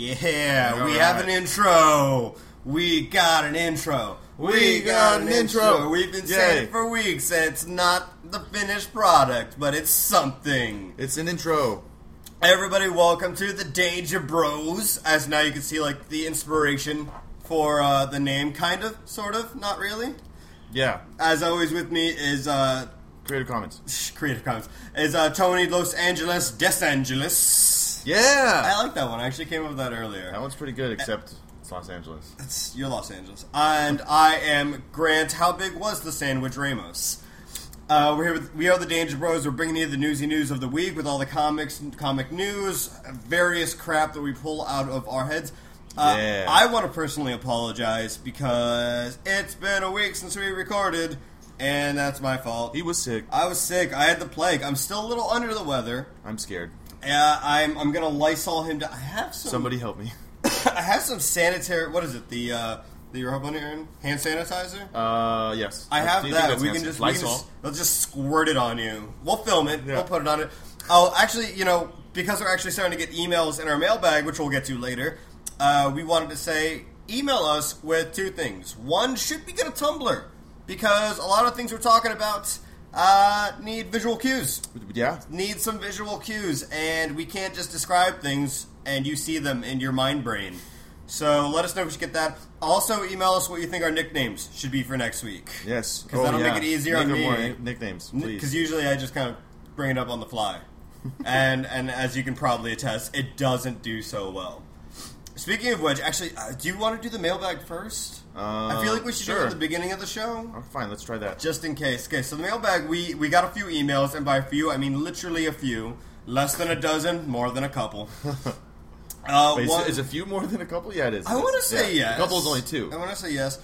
Yeah, we have an intro. We got an intro. We got an intro. We've been saying it for weeks. It's not the finished product, but it's something. It's an intro. Everybody, welcome to the Danger Bros. As now you can see, like, the inspiration for the name, kind of, sort of, not really. Yeah. As always, with me is Creative Commons. Creative Commons is Tony Los Angeles Desangelis. Yeah. I like that one. I actually came up with that earlier. That one's pretty good, except it's Los Angeles. You're Los Angeles. And I am Grant. How big was the sandwich, Ramos? We're here with, we are the Danger Bros. We're bringing you the newsy news of the week with all the comics and comic news, various crap that we pull out of our heads. I want to personally apologize because it's been a week since we recorded, and that's my fault. He was sick. I was sick. I had the plague. I'm still a little under the weather. I'm scared. I'm going to Lysol him down. I have some... Somebody help me. I have some sanitary... What is it? The hand sanitizer? Yes. I have that. We can just squirt it on you. We'll film it. Yeah. We'll put it on it. Oh, actually, because we're actually starting to get emails in our mailbag, which we'll get to later, we wanted to say, email us with two things. One, should we get a Tumblr? Because a lot of things we're talking about need visual cues. Yeah. Need some visual cues, and we can't just describe things and you see them in your mind brain. So let us know if we should get that. Also, email us what you think our nicknames should be for next week. Yes. Because that'll make it easier on me. More nicknames, please. Because usually I just kind of bring it up on the fly. and as you can probably attest, it doesn't do so well. Speaking of which, actually, do you want to do the mailbag first? I feel like we should do it at the beginning of the show. Oh, fine, let's try that. Just in case. Okay, so the mailbag, we got a few emails, and by a few, I mean literally a few. Less than a dozen, more than a couple. Wait, is a few more than a couple? Yeah, it is. I want to say yes. A couple is only two. I want to say yes.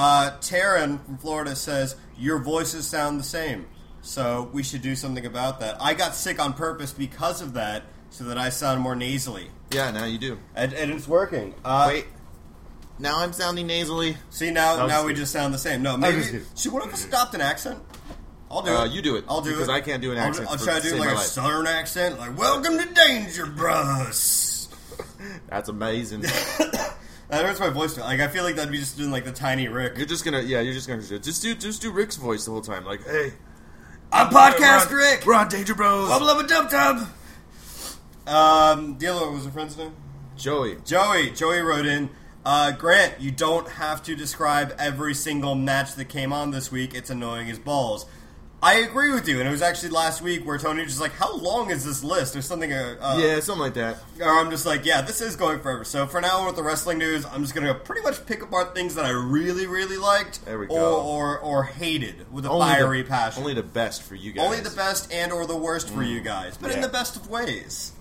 Taryn from Florida says, your voices sound the same, so we should do something about that. I got sick on purpose because of that, so that I sound more nasally. Yeah, now you do. And it's working. Wait. Now I'm sounding nasally. See, now we just sound the same. No, maybe... Should one of us adopt an accent? I'll do it. You do it. I'll do it. Because I can't do an accent. I'll try to do like a southern accent. Like, welcome to Danger Bros. That's amazing. That hurts my voice. Like, I feel like that'd be just doing like the tiny Rick. You're just gonna just do Rick's voice the whole time. Like, hey, I'm Podcast Rick. We're on Danger Bros. Wubba lubba dub dub. Dealer, what was her friend's name? Joey wrote in, Grant, you don't have to describe every single match that came on this week. It's annoying as balls. I agree with you, and it was actually last week where Tony was just like, how long is this list? Or something. Yeah, something like that. Or I'm just like, yeah, this is going forever. So for now, with the wrestling news, I'm just going to pretty much pick apart things that I really, really liked. There we go. Or hated with a fiery passion. Only the best for you guys. Only the best and or the worst for you guys. But in the best of ways.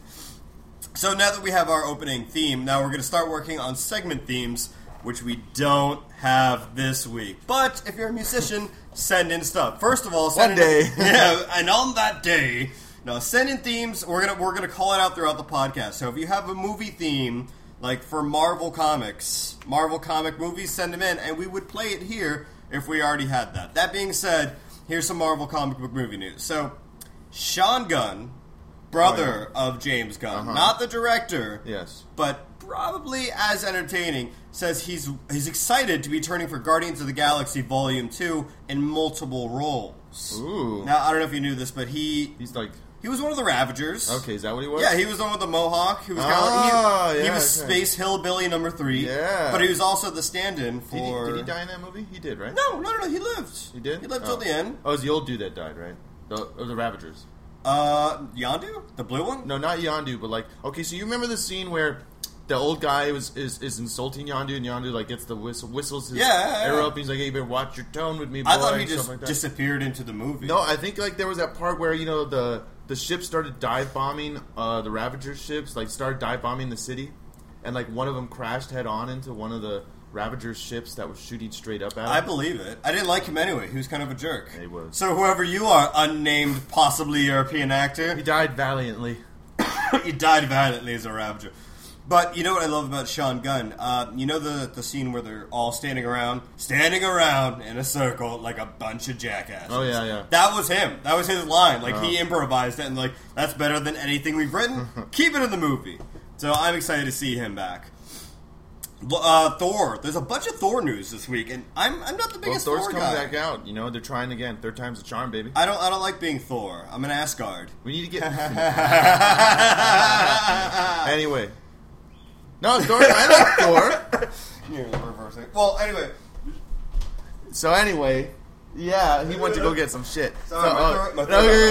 So now that we have our opening theme, now we're going to start working on segment themes, which we don't have this week. But if you're a musician, send in stuff. First of all, send and on that day, send in themes. We're gonna call it out throughout the podcast. So if you have a movie theme, like for Marvel Comics, Marvel comic movies, send them in, and we would play it here if we already had that. That being said, here's some Marvel comic book movie news. So, Sean Gunn, brother of James Gunn, not the director, yes, but probably as entertaining, says he's excited to be turning for Guardians of the Galaxy Volume 2 in multiple roles. Ooh. Now, I don't know if you knew this, but he was one of the Ravagers. Okay, is that what he was? Yeah, he was the one with the mohawk. He was he was Space Hillbilly number 3. Yeah. But he was also the stand-in for... Did he die in that movie? He did, right? No, he lived. He did? He lived till the end. Oh, it was the old dude that died, right? The Ravagers. Yondu? The blue one? No, not Yondu, but okay, so you remember the scene where the old guy is insulting Yondu, and Yondu gets the whistles his arrow up, and he's like, hey, you better watch your tone with me, boy. I thought he just disappeared into the movie. No, I think there was that part where, the ship started dive bombing, the Ravager ships, started dive bombing the city, and one of them crashed head on into one of the Ravager's ships that was shooting straight up at him. I believe it. I didn't like him anyway. He was kind of a jerk. He was. So whoever you are, unnamed, possibly European actor. He died valiantly. He died valiantly as a Ravager. But you know what I love about Sean Gunn? You know the scene where they're all standing around in a circle like a bunch of jackasses. Oh, yeah. That was him. That was his line. He improvised it, and that's better than anything we've written. Keep it in the movie. So I'm excited to see him back. Thor. There's a bunch of Thor news this week, and I'm not the biggest Thor's Thor coming guy. back out. You know, they're trying again. Third time's a charm, baby. I don't like being Thor. I'm an Asgard. We need to get... Anyway. No, Thor. I like Thor. You're reversing. Well, anyway. So anyway... Yeah, he went to go get some shit. Sorry, Tom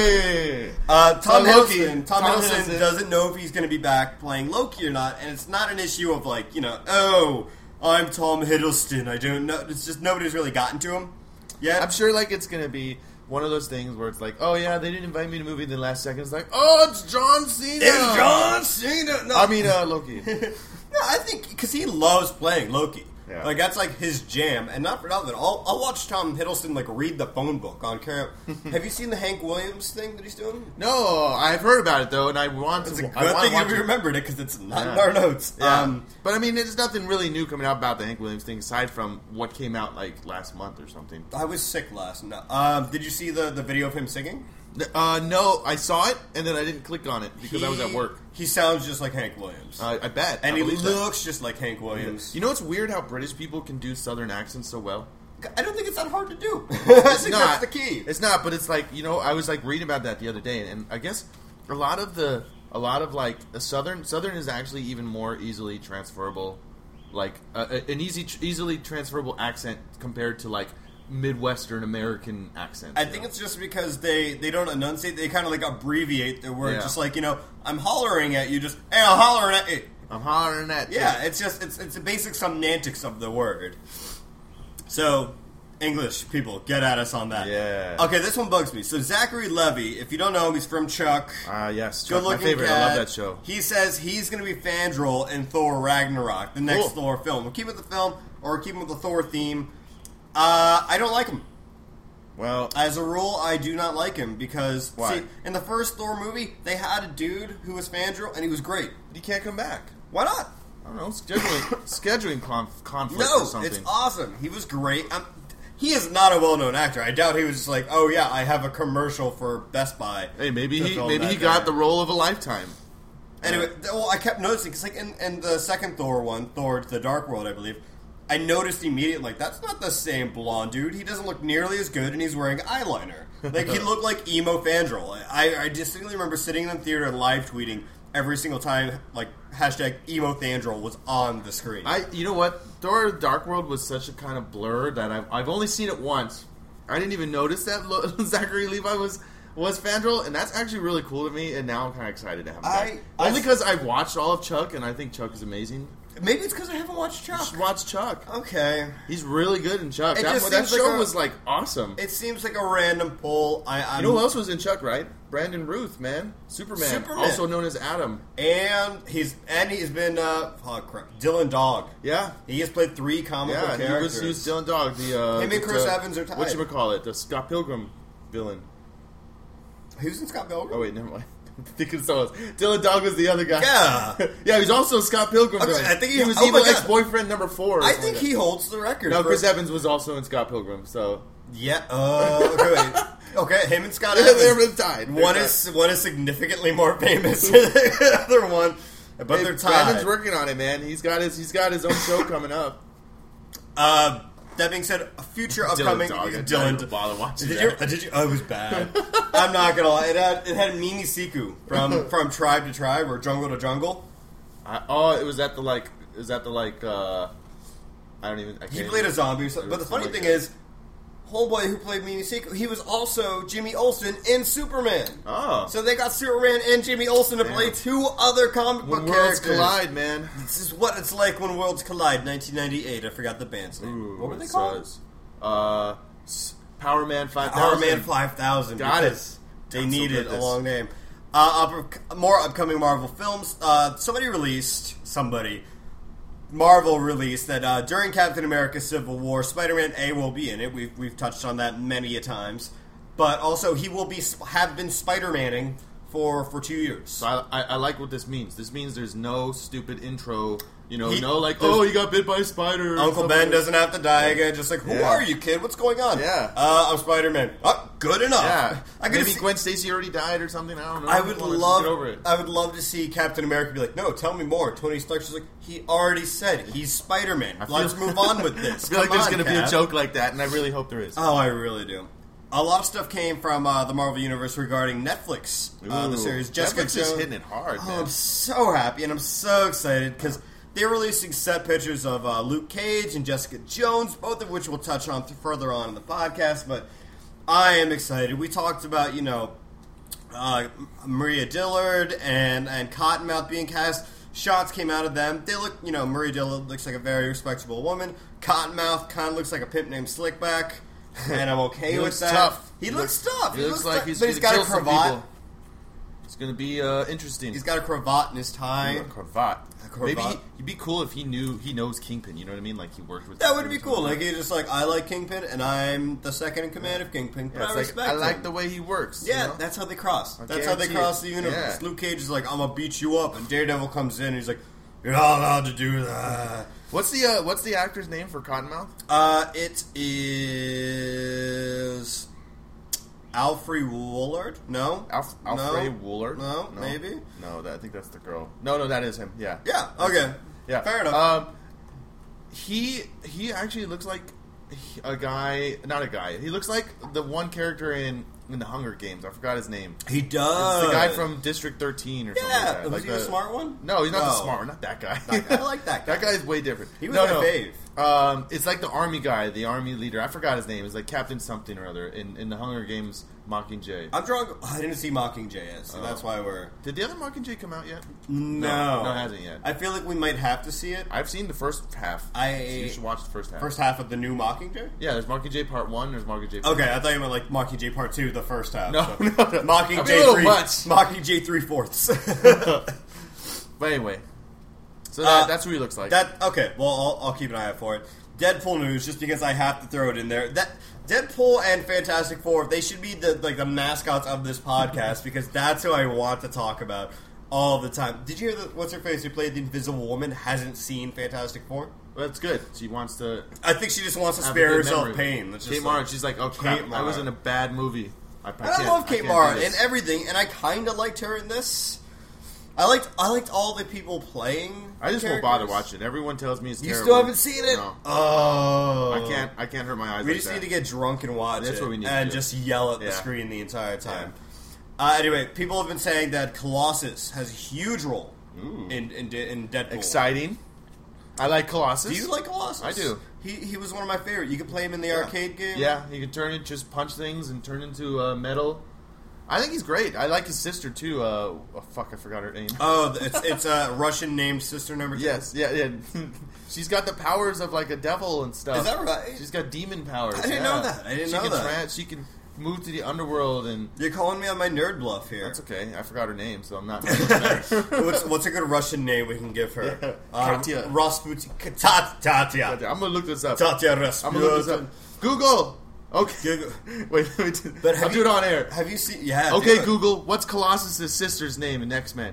Hiddleston. Tom Tom Hiddleston Hiddleston. doesn't know if he's going to be back playing Loki or not, and it's not an issue of like, oh, I'm Tom Hiddleston. I don't know. It's just nobody's really gotten to him yet. I'm sure like it's gonna be one of those things where it's like, oh yeah, they didn't invite me to the movie. Then last second it's like, oh, it's John Cena. It's John Cena. No, I mean Loki. No, I think because he loves playing Loki. Yeah. Like that's like his jam, and not for nothing. I'll watch Tom Hiddleston like read the phone book on camera. Have you seen the Hank Williams thing that he's doing? No, I've heard about it though, and I want It's to. a good thing you remembered it because it's not in our notes. Yeah. But I mean, there's nothing really new coming out about the Hank Williams thing aside from what came out like last month or something. I was sick last night. Did you see the video of him singing? No, I saw it and then I didn't click on it because I was at work. He sounds just like Hank Williams. I bet, and I he believe that. looks just like Hank Williams. You know what's weird? How British people can do Southern accents so well. I don't think it's that hard to do. I think that's the key. It's not, but it's like I was like reading about that the other day, and I guess a lot of like the Southern is actually even more easily transferable, like an easily transferable accent compared to like Midwestern American accents. I think it's just because they don't enunciate. They kind of like abbreviate their word. Yeah. Just like, I'm hollering at you. Just, hey, I'm hollering at you. I'm hollering at you. Yeah, it's just, it's the basic semantics of the word. So, English people, get at us on that. Yeah. Okay, this one bugs me. So, Zachary Levi, if you don't know him, he's from Chuck. Yes, Chuck, my Good-looking favorite. cat. I love that show. He says he's going to be Fandral in Thor Ragnarok, the next Cool. Thor film. We'll keep it with the film, or we'll keep it with the Thor theme. I don't like him. Well, As a rule, I do not like him because, Why? see, in the first Thor movie, they had a dude who was Fandral, and he was great. he can't come back. Why not? I don't know, scheduling conflict No, or something. it's awesome. He was great. He is not a well-known actor. I doubt he was just like, oh yeah, I have a commercial for Best Buy. Hey, maybe to he film maybe that he got there. the role of a lifetime. Anyway, well, I kept noticing, because like in the second Thor one, Thor the Dark World, I believe, I noticed immediately, like, that's not the same blonde dude. He doesn't look nearly as good, and he's wearing eyeliner. Like, he looked like emo Fandral. I distinctly remember sitting in the theater and live tweeting every single time, like, hashtag emo Fandral was on the screen. You know what? Thor: Dark World was such a kind of blur that I've only seen it once. I didn't even notice that Zachary Levi was Fandral, and that's actually really cool to me. And now I'm kind of excited to have him back. Only because I watched all of Chuck, and I think Chuck is amazing. Maybe it's because I haven't watched You Chuck. should watch Chuck. Okay. He's really good in Chuck. It That just seems like show a- was like awesome. It seems like a random pull. You know who else was in Chuck, right? Brandon Ruth, man. Superman. Also known as Adam. And he's been Dylan Dog. Yeah. He has played 3 comic book characters. He was Dylan Dog. Him and Chris Evans are tied. Whatchamacallit? The Scott Pilgrim villain. Who's in Scott Pilgrim? Oh wait, never mind. I'm thinking someone else. Dylan Dog was the other guy. Yeah. Yeah, he's also Scott Pilgrim. Okay, villain. I think he was oh my evil God. ex-boyfriend number 4. or I something think like he that. holds the record. No, for- Chris Evans was also in Scott Pilgrim, so Yeah. Okay, wait. Okay, him and Scott they're Evans. tied. One is significantly more famous than the other one, but Hey, they're Brandon's tied. working on it, man. He's got his own show coming up. That being said, a future upcoming Dog, I Dylan. didn't bother watching Did that. you? Oh, it was bad. I'm not gonna lie. It had Mimi Siku from Tribe to Tribe or Jungle to Jungle. It was at the like. Is that the like? I don't even. I He can't played a even- zombie. But the funny like thing that. is, homeboy who played Mimi Siku, he was also Jimmy Olsen in Superman. Oh. So they got Superman and Jimmy Olsen to play 2 other comic book When worlds characters. collide, man. This is what it's like when worlds collide. 1998. I forgot the band's name. Ooh, What were they it called? says, Power Man 5000. Power Man 5000. Got it. because They I'm so needed good at a this. long name. More upcoming Marvel films. Marvel released that during Captain America: Civil War, Spider-Man A will be in it. We've touched on that many a times, but also he will have been Spider-Manning for 2 years. So I like what this means. This means there's no stupid intro he got bit by a spider. Uncle Ben doesn't have to die again. Just like, who are you, kid? What's going on? Yeah. I'm Spider-Man. Oh, good enough. Yeah. Maybe Gwen Stacy already died or something. I don't know. I would love to see Captain America be like, no, tell me more. Tony Stark's just like, he already said he's Spider-Man. Let's move on with this. I feel like there's going to be a joke like that, and I really hope there is. Oh, I really do. A lot of stuff came from the Marvel Universe regarding Netflix, the series. Jessica Netflix Jones is hitting it hard, man. I'm so happy, and I'm so excited, because they're releasing set pictures of Luke Cage and Jessica Jones, both of which we'll touch on further on in the podcast, but I am excited. We talked about, Maria Dillard and Cottonmouth being cast. Shots came out of them. They look, Maria Dillard looks like a very respectable woman. Cottonmouth kind of looks like a pimp named Slickback. And I'm okay with that. Tough. He looks tough. He looks like he's got a cravat. It's going to be interesting. He's got a cravat in his tie. A cravat. Maybe he'd be cool if he knows Kingpin. You know what I mean? Like he worked with. That would be cool. Like he's just like, I like Kingpin, and I'm the second in command of Kingpin. But I respect him. I like the way he works. Yeah, that's how they cross. That's how they cross the universe. Yeah. Luke Cage is like, I'm gonna beat you up, and Daredevil comes in, and he's like, you're not allowed to do that. What's the actor's name for Cottonmouth? It is Alfre Woolard. No, Alfre Woolard. No, maybe. No, I think that's the girl. No, that is him. Yeah. Yeah. Okay. Yeah. Fair enough. He actually looks like a guy. Not a guy. He looks like the one character in the Hunger Games. I forgot his name. He does. It's the guy from District 13 or something like that. Was he the smart one? No, he's not the smart one. Not that guy. I like that guy. That guy is way different. He was my fave. It's like the army guy, the army leader. I forgot his name. It's like Captain something or other in the Hunger Games Mockingjay. I'm drunk. I didn't see Mockingjay yet, so that's why we're... Did the other Mockingjay come out yet? No, it hasn't yet. I feel like we might have to see it. I've seen the first half. So you should watch the first half. First half of the new Mockingjay? Yeah, there's Mockingjay Part 1, there's Mockingjay Part 2. Okay, I thought you meant like Mockingjay Part 2, the first half. No. Mockingjay 3... Mockingjay 3/4. But anyway. So that's what he looks like. Okay, well, I'll keep an eye out for it. Deadpool news, just because I have to throw it in there. Deadpool and Fantastic Four, they should be the mascots of this podcast, because that's who I want to talk about all the time. Did you hear what's her face who played the Invisible Woman hasn't seen Fantastic Four? Well, that's good. She wants to... I think she just wants to spare herself pain. Kate Mara, she's like, oh crap, I was in a bad movie. I love Kate Mara and everything, and I kind of liked her in this. I liked all the people playing. I just won't bother watching it. Everyone tells me it's terrible. You still haven't seen it? No. Oh. I can't hurt my eyes. We just need to get drunk and watch it. That's what we need and to do. Just yell at the screen the entire time. Yeah. Anyway, people have been saying that Colossus has a huge role in Deadpool. Exciting. I like Colossus. Do you like Colossus? I do. He was one of my favorite. You could play him in the arcade game. Yeah, he could just punch things and turn into metal. I think he's great. I like his sister too. I forgot her name. Oh, it's a Russian named sister number 2. Yes, yeah. She's got the powers of like a devil and stuff. Is that right? She's got demon powers. I didn't know that. She can move to the underworld and... You're calling me on my nerd bluff here. That's okay. I forgot her name, so I'm not... What's a good Russian name we can give her? Katya. Rasputin. Tatya. I'm going to look this up. Tatya Rasputin. I'm going to look this up. Google! Okay. Google. Wait, I'll do it on air. Have you seen... Yeah. Okay, Google, what's Colossus' sister's name in X-Men?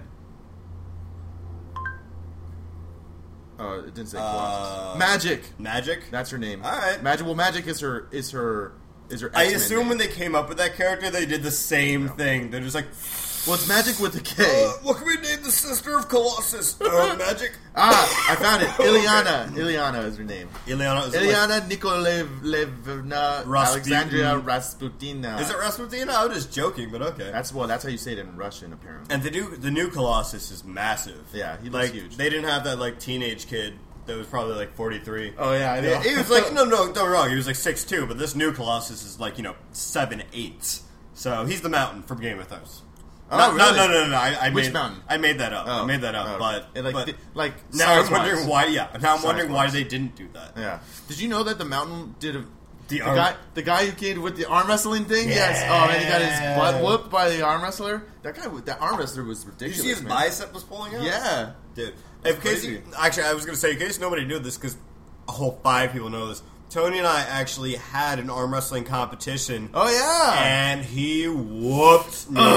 It didn't say Colossus. Magic. That's her name. All right. Magic is her X-Men I assume name. When they came up with that character, they did the same thing. They're just like... Well, it's Magic with a K. What can we name the sister of Colossus? Magic? I found it. Ilyana. Ilyana is her name. Ilyana Nikolaevna Alexandria Rasputina. Is it Rasputina? I was just joking, but okay. That's how you say it in Russian, apparently. And the new Colossus is massive. Yeah, he looks huge. They didn't have that teenage kid that was probably 43. Oh yeah, I know. He was like no, don't wrong. He was 6'2", but this new Colossus is 7'8". So he's the mountain from Game of Thrones. Oh, really? No. Which mountain? I made that up. Oh. But now I'm wondering why. Yeah, now I'm wondering why they didn't do that. Yeah. Did you know that the mountain did the guy who came with the arm wrestling thing? Yeah. Yes. Oh man, he got his butt whooped by the arm wrestler. That arm wrestler was ridiculous. Did you see his bicep was pulling out? Yeah, dude. In case nobody knew this, because a whole 5 people know this. Tony and I actually had an arm wrestling competition. Oh yeah, and he whooped me.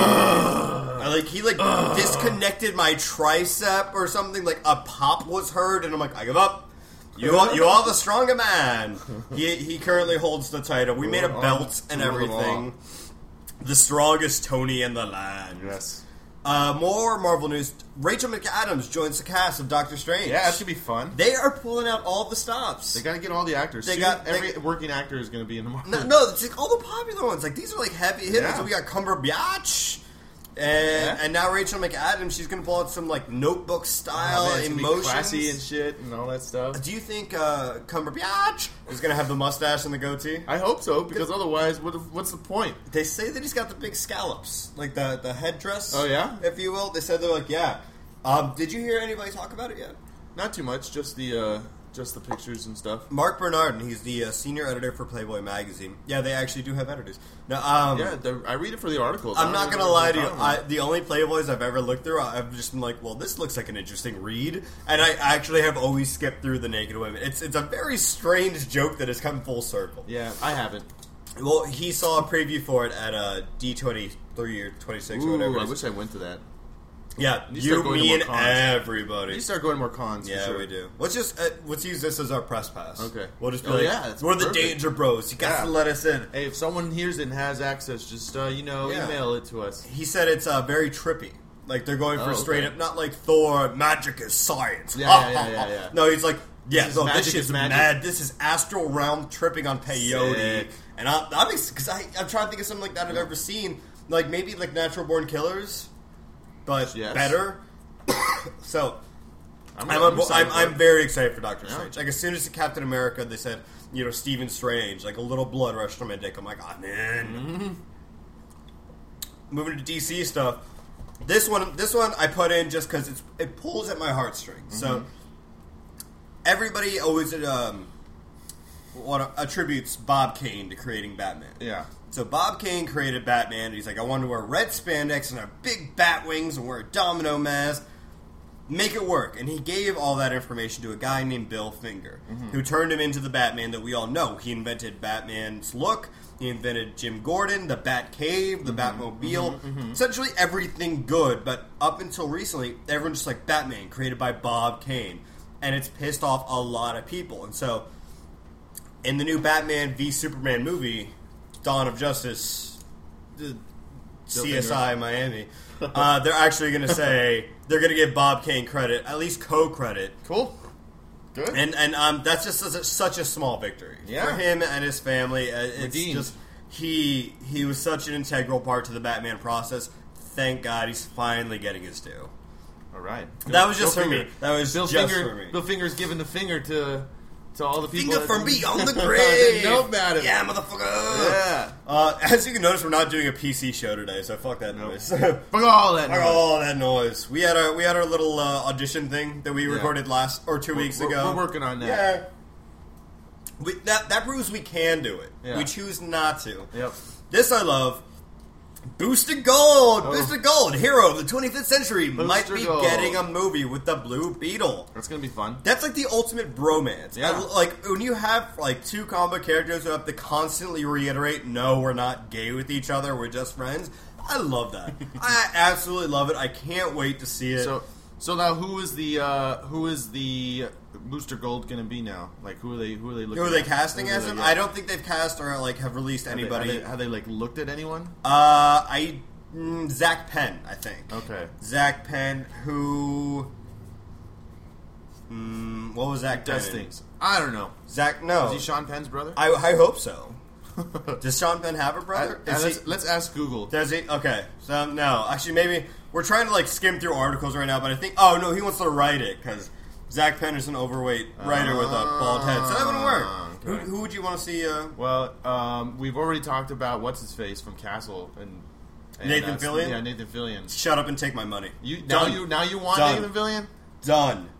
He disconnected my tricep or something. Like a pop was heard, and I'm like, I give up. You are the stronger man. He currently holds the title. We made a belt and everything. The strongest Tony in the land. Yes. More Marvel news. Rachel McAdams joins the cast of Doctor Strange. Yeah, that should be fun. They are pulling out all the stops. They got to get all the actors. Every working actor is going to be in the Marvel. No, it's like all the popular ones. Like these are like heavy hitters. Yeah. So we got Cumberbatch. And now Rachel McAdams, she's going to pull out some like Notebook style emotions, classy and shit, and all that stuff. Do you think Cumberbatch is going to have the mustache and the goatee? I hope so, because otherwise, what's the point? They say that he's got the big scallops, like the headdress. Oh yeah, if you will. They said they're like, yeah. Did you hear anybody talk about it yet? Not too much, just the pictures and stuff. Mark Bernard, he's the senior editor for Playboy magazine. Yeah, they actually do have editors. Now, I read it for the articles. I'm not going to lie to you. The only Playboys I've ever looked through, I've just been like, well, this looks like an interesting read. And I actually have always skipped through the naked women. It's a very strange joke that has come full circle. Yeah, I haven't. Well, he saw a preview for it at D23 or 26 or whatever. I wish I went to that. Yeah, you, me, and everybody. You start going to more cons. Yeah, for sure. we do. Let's use this as our press pass. Okay, we'll just be we're the Danger Bros. You got to let us in. Hey, if someone hears it and has access, just email it to us. He said it's very trippy. Like they're going for straight up, not like Thor. Magic is science. Yeah. No, he's like, this is magic. Mad. This is astral realm tripping on peyote. Sick. And I'm because I'm trying to think of something like that I've ever seen. Like maybe like Natural Born Killers. But better. So I'm very excited for Doctor Strange. Like as soon as the Captain America, they said, Stephen Strange, like a little blood rushed from my dick. I'm like, I'm in. Mm-hmm. Moving to DC stuff. This one I put in just because it pulls at my heartstrings. Mm-hmm. So everybody always attributes Bob Kane to creating Batman. Yeah. So Bob Kane created Batman, and he's like, I want to wear red spandex and have big bat wings and wear a domino mask. Make it work. And he gave all that information to a guy named Bill Finger, who turned him into the Batman that we all know. He invented Batman's look. He invented Jim Gordon, the Bat Cave, the Batmobile. Essentially everything good, but up until recently, everyone's just like, Batman, created by Bob Kane. And it's pissed off a lot of people. And so, in the new Batman v Superman movie, Dawn of Justice, CSI Miami, they're actually going to say they're going to give Bob Kane credit, at least co-credit. Cool, good, and that's just such a small victory for him and his family. It's just he was such an integral part to the Batman process. Thank God he's finally getting his due. All right, that was just for me. That was just for me. Bill Finger's giving the finger to all the people. Finger from beyond the grave. Know about it. Yeah, motherfucker. Yeah. As you can notice, we're not doing a PC show today, so fuck that noise. Fuck all that noise. All that noise. We had our little audition thing that we recorded 2 weeks ago. We're working on that. Yeah. That proves we can do it. Yeah. We choose not to. Yep. This I love. Boosted Gold! Boosted Gold! Hero of the 25th century might be getting a movie with the Blue Beetle. That's going to be fun. That's like the ultimate bromance. Yeah. Like, when you have, like, two comic characters who have to constantly reiterate, no, we're not gay with each other, we're just friends. I love that. I absolutely love it. I can't wait to see it. So now, who is the Booster Gold going to be now? Like, who are they looking? Who are they casting as him? I don't think they've cast or like have released anybody. Have they like looked at anyone? Zach Penn, I think. Okay, Zach Penn, who. What was Zach Penn? Does things. I don't know. Zach, no. Is he Sean Penn's brother? I hope so. Does Sean Penn have a brother? Let's ask Google. Does he? Okay. So, no. Actually, maybe we're trying to, like, skim through articles right now, but I think... Oh, no, he wants to write it, because Zach Penn is an overweight writer with a bald head, so that wouldn't work. Okay. Who would you want to see? Well, we've already talked about What's-His-Face from Castle, and Nathan Fillion? Yeah, Nathan Fillion. Shut up and take my money. Now you want Done. Nathan Fillion? Done.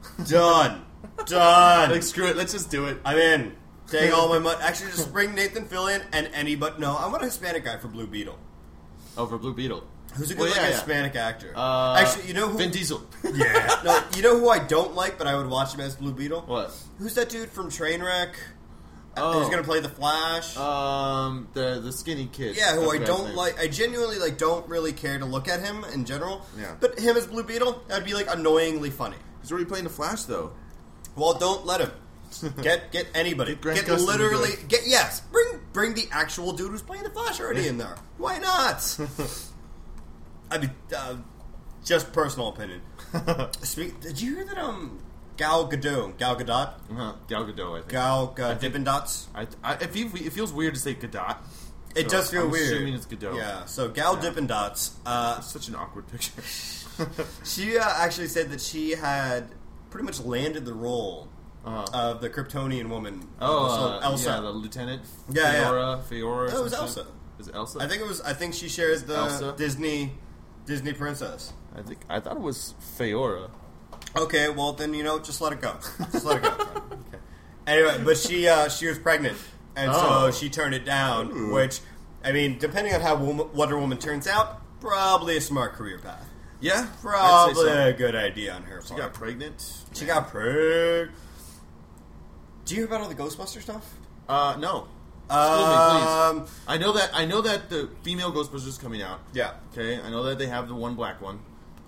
Like, screw it, let's just do it. I'm in. Take all my money. Actually, just bring Nathan Fillion and anybody. No, I want a Hispanic guy for Blue Beetle. Oh, for Blue Beetle. Who's a good Hispanic actor? Actually, you know who? Vin Diesel. Yeah. No, you know who I don't like, but I would watch him as Blue Beetle? What? Who's that dude from Trainwreck? who's going to play the Flash. The skinny kid. Yeah, who I don't like. I genuinely don't really care to look at him in general. Yeah. But him as Blue Beetle, that'd be He's annoyingly funny. already playing the Flash though. Well, don't let him. Get anybody. Get Get literally. Bring the actual dude who's playing the Flash already in there. Why not? I mean, just personal opinion. Did you hear that? Gal Gadot. Gal Gadot, I think. Gal Dippin' Dots. It feels weird to say Gadot. It does feel weird. Assuming it's Gadot. Yeah. So Gal Dippin' Dots. It's such an awkward picture. She actually said that she had pretty much landed the role of the Kryptonian woman. Elsa. Yeah, the lieutenant. Fiora. It was Elsa. Is it Elsa? I think she shares the Elsa? Disney princess. I thought it was Fiora. Okay, well then just let it go. Just let it go. Okay. Anyway, but she was pregnant, and so she turned it down. Ooh. Which, I mean, depending on how Wonder Woman turns out, probably a smart career path. Yeah, Probably a good idea on her part. She got pregnant. She got pregnant. Do you hear about all the Ghostbuster stuff? No. School me, please. I know that the female Ghostbusters is coming out. Yeah. Okay. I know that they have the one black one.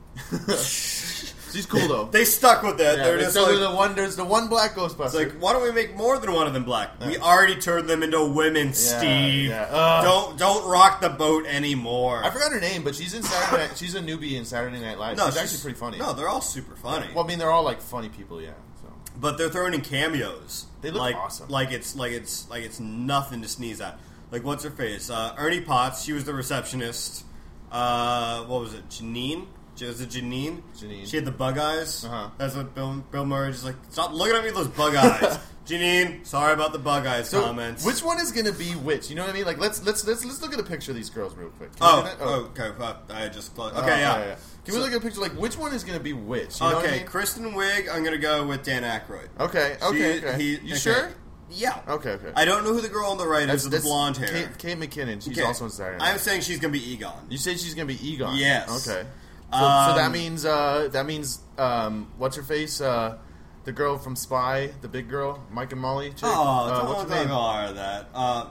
She's cool though. They stuck with it. Yeah, They're just like, there's the one black Ghostbuster. It's like, why don't we make more than one of them black? We already turned them into women, Steve. Yeah. Don't rock the boat anymore. I forgot her name, but she's in Saturday Night. She's a newbie in Saturday Night Live. No, she's actually pretty funny. No, they're all super funny. Well, I mean, they're all like funny people, yeah. So. But they're throwing in cameos. They look awesome. Like it's nothing to sneeze at. Like, what's her face? Ernie Potts. She was the receptionist. What was it? Janine. Was it Janine? She had the bug eyes. That's what Bill Murray just like. Stop looking at me with those bug eyes, Janine. Sorry about the bug eyes comments. Which one is going to be which? You know what I mean? Like let's look at a picture of these girls real quick. Okay. I just closed. Okay, yeah. Can we look at a picture? Like which one is going to be which? You know what I mean? Kristen Wiig. I'm going to go with Dan Aykroyd. Okay. You sure? Yeah. Okay. I don't know who the girl on the right is with the blonde hair. Kate McKinnon. She's also in Saturday Night. I'm saying she's going to be Egon. You said she's going to be Egon? Yes. Okay. So that means what's her face? The girl from Spy, the big girl, Mike and Molly chick. What's her name? That.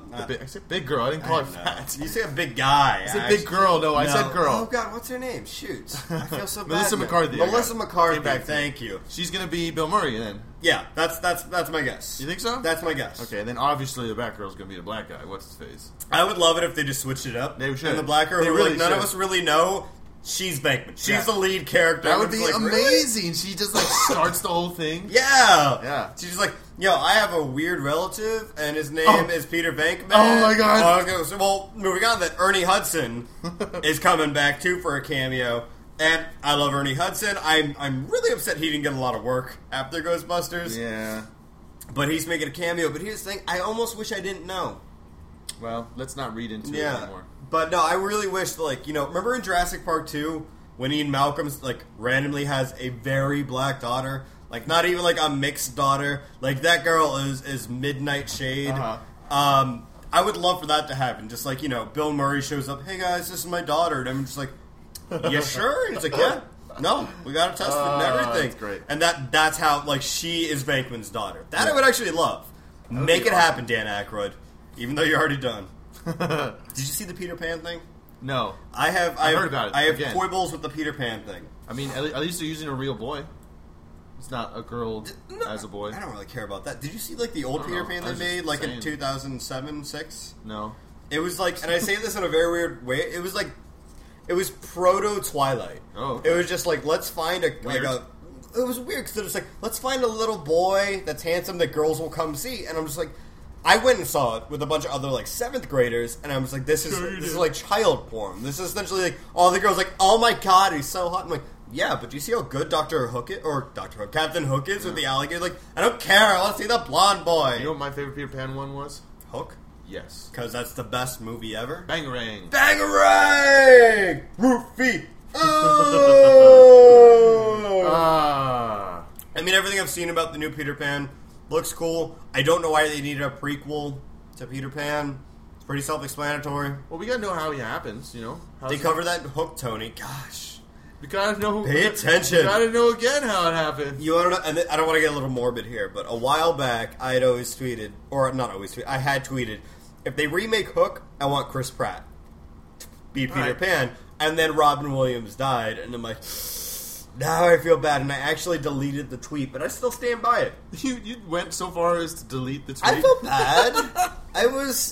I said big girl. I didn't call her fat. You say a big guy. I said big girl. No, I said girl. Oh God, what's her name? Shoot, I feel so bad. Melissa McCarthy. Melissa McCarthy. Thank you. She's gonna be Bill Murray then. Yeah, that's my guess. You think so? That's my guess. Okay, and then obviously the black girl's gonna be the black guy. What's his face? I would love it if they just switched it up. They should. And the black girl, who really none of us really know. She's Bankman. She's the lead character. That would be amazing. Really? She just starts the whole thing. Yeah. She's just like, I have a weird relative, and his name is Peter Venkman. Oh my God. Well, moving on, that Ernie Hudson is coming back too for a cameo, and I love Ernie Hudson. I'm really upset he didn't get a lot of work after Ghostbusters. Yeah. But he's making a cameo. But here's the thing: I almost wish I didn't know. Well, let's not read into it anymore. But no, I really wish, remember in Jurassic Park 2 when Ian Malcolm, randomly has a very black daughter? Not even, a mixed daughter. That girl is Midnight Shade. I would love for that to happen. Just Bill Murray shows up, hey guys, this is my daughter. And I'm just like, you sure? And he's like, yeah. No, we got to test it and everything. That's great. And that's how, she is Bankman's daughter. That I would actually love. Make it happen, Dan Aykroyd. Even though you're already done. Did you see the Peter Pan thing? No. I heard about it. I have foibles with the Peter Pan thing. I mean, at least they're using a real boy. It's not a girl as a boy. I don't really care about that. Did you see the old Peter Pan they made in 2007, 6? No. It was and I say this in a very weird way. It was it was proto Twilight. Oh. Okay. It was just let's find it was weird because it was let's find a little boy that's handsome that girls will come see, and I'm just I went and saw it with a bunch of other 7th graders, and I was like, "This is child porn. This is essentially all the girls oh my God, he's so hot." I'm like, "Yeah, but do you see how good Captain Hook is with the alligator? I don't care. I want to see the blonde boy." You know what my favorite Peter Pan one was? Hook. Yes, because that's the best movie ever. Bangarang. Bangarang. Roofy. I mean, everything I've seen about the new Peter Pan looks cool. I don't know why they needed a prequel to Peter Pan. It's pretty self-explanatory. Well, we gotta know how he happens, They cover that in Hook, Tony. Gosh. You gotta know. Pay attention. You gotta know again how it happened. You want to know? And I don't want to get a little morbid here, but a while back, I had always tweeted, or not always tweeted, I had tweeted, if they remake Hook, I want Chris Pratt to be Peter Pan. And then Robin Williams died, and I'm like, now I feel bad. And I actually deleted the tweet, but I still stand by it. You went so far as to delete the tweet? I felt bad. It was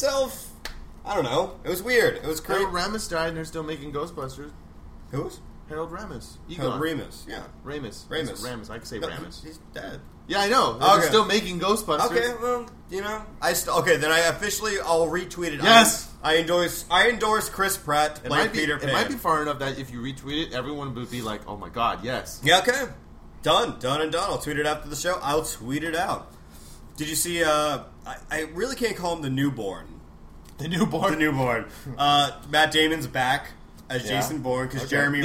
I don't know. It was weird. It was crazy. Harold Ramis died, and they're still making Ghostbusters. Who was? Harold Ramis. Harold Ramis, yeah. Ramis. Ramis. I can say No, Ramis. He's dead. Yeah, I know. Okay. They're still making Ghostbusters. Okay, well, you know, then I'll retweet it. Yes! I endorse Chris Pratt to play Peter Pan. It might be far enough that if you retweet it, everyone would be like, "Oh my god, yes." Yeah, okay. Done and done. I'll tweet it after the show. I'll tweet it out. Did you see, I really can't call him the newborn. The newborn? The newborn. Matt Damon's back as Jason Bourne, because Jeremy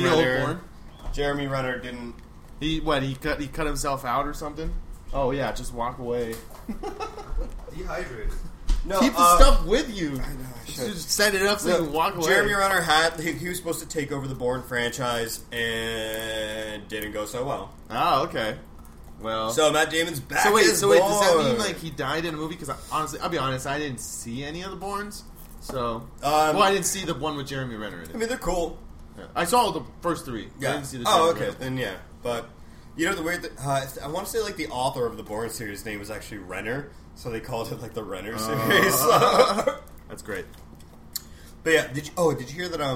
Renner didn't... He cut himself out or something? Oh yeah, just walk away. Dehydrated. No, keep the stuff with you. I know. I should. Just set it up so you can walk away. Jeremy Renner he was supposed to take over the Bourne franchise and didn't go so well. Oh, okay. Well, so Matt Damon's back. So wait, as Bourne. does that mean like he died in a movie? Because honestly, I'll be honest, I didn't see any of the Bournes. So, I didn't see the one with Jeremy Renner in it. I mean, they're cool. Yeah. I saw the first three. Yeah. I didn't see the Jeremy Renner. Then yeah, but. You know the weird. I want to say like the author of the Bourne series name was actually Renner, so they called it like the Renner series. That's great. But yeah, did you hear that?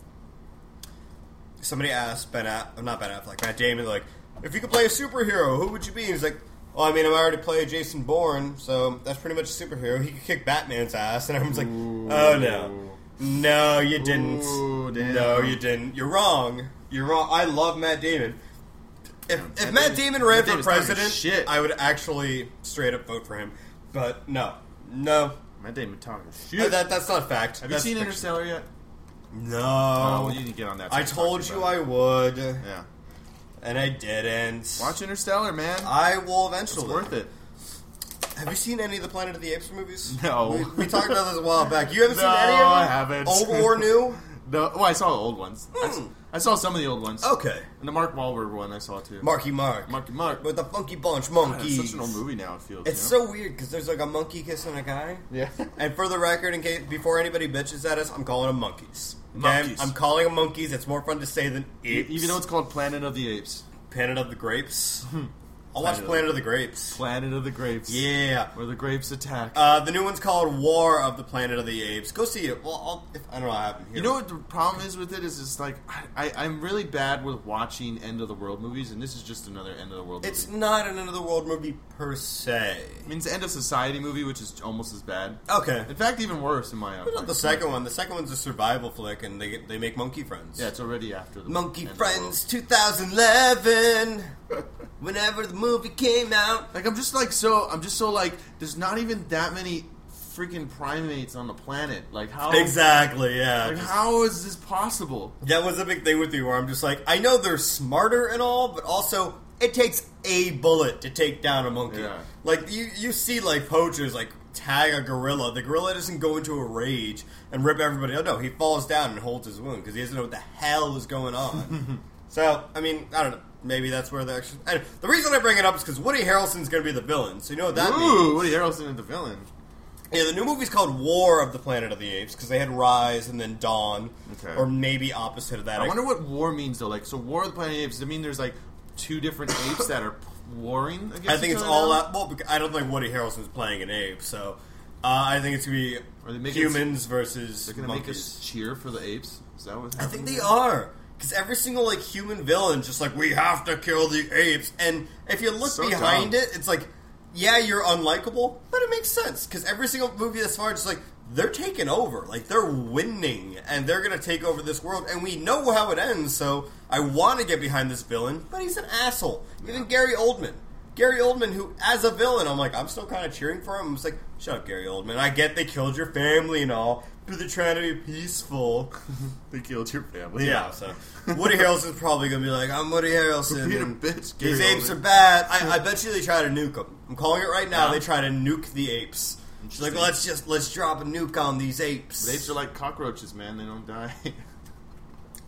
Somebody asked not Ben Affleck, Matt Damon, like, if you could play a superhero, who would you be? And he's like, well, I mean, I already played Jason Bourne, so that's pretty much a superhero. He could kick Batman's ass, and everyone's like, oh no, you didn't. Ooh, damn. No, you didn't. You're wrong. I love Matt Damon. If Matt Damon ran for president, I would actually straight up vote for him. But no. Matt Damon talking shit. That's not a fact. Have you seen Interstellar yet? No. Oh, well, you need to get on that. I told you I would. Yeah. And I didn't. Watch Interstellar, man. I will eventually. It's worth it. Have you seen any of the Planet of the Apes movies? No. We talked about this a while back. You haven't seen any of them? I haven't. Old or new? Well, I saw the old ones. I saw some of the old ones. Okay. And the Mark Wahlberg one I saw too. Marky Mark. With the Funky Bunch Monkeys. It's such an old movie now, it feels. It's so weird because there's like a monkey kissing a guy. Yeah. And for the record, before anybody bitches at us, I'm calling them monkeys. Okay? Monkeys. I'm calling them monkeys. It's more fun to say than apes. Even though it's called Planet of the Apes. Planet of the Grapes. I'll watch Planet of the Grapes. Planet of the Grapes. Yeah. Where the grapes attack. The new one's called War of the Planet of the Apes. Go see it. Well, I don't know what happened here. You know what the problem is with it is it's like I'm really bad with watching end of the world movies, and this is just another end of the world movie. It's not an end of the world movie per se. I mean, it's an end of society movie, which is almost as bad. Okay. In fact, even worse in my opinion. Not the second one. The second one's a survival flick, and they make monkey friends. Yeah, it's already after the Monkey Friends 2011. Whenever the movie came out. Like I'm just so like there's not even that many freaking primates on the planet. Like how exactly, yeah. Like how is this possible? That was a big thing with me where I'm just like, I know they're smarter and all, but also it takes a bullet to take down a monkey. Yeah. Like you see like poachers like tag a gorilla. The gorilla doesn't go into a rage and rip everybody. Oh no, he falls down and holds his wound because he doesn't know what the hell is going on. So I mean, I don't know. Maybe that's where the action... The reason I bring it up is because Woody Harrelson's going to be the villain. So you know what that means. Ooh, Woody Harrelson is the villain. Yeah, the new movie's called War of the Planet of the Apes because they had Rise and then Dawn. Okay. Or maybe opposite of that. I wonder what war means, though. Like, so War of the Planet of the Apes, does it mean there's, like, two different apes that are warring against I think each it's other all now? out... Well, I don't think Woody Harrelson's playing an ape, so... I think it's going to be humans versus They're going to make us cheer for the apes? Is that what's happening? I think they are. Because every single, like, human villain just like, we have to kill the apes. And if you look behind it, it's like, yeah, you're unlikable, but it makes sense. Because every single movie thus far, it's like, they're taking over. Like, they're winning. And they're going to take over this world. And we know how it ends, so I want to get behind this villain. But he's an asshole. Even Gary Oldman. Gary Oldman, who, as a villain, I'm like, I'm still kind of cheering for him. I'm just like, shut up, Gary Oldman. I get they killed your family and all, but they're trying to be peaceful. They killed your family. Yeah, so Woody Harrelson's probably going to be like, I'm Woody Harrelson. Being a bitch, Gary These apes Oldman. are bad. I bet you they try to nuke them. I'm calling it right now. Yeah. They try to nuke the apes. She's like, let's drop a nuke on these apes. But apes are like cockroaches, man. They don't die.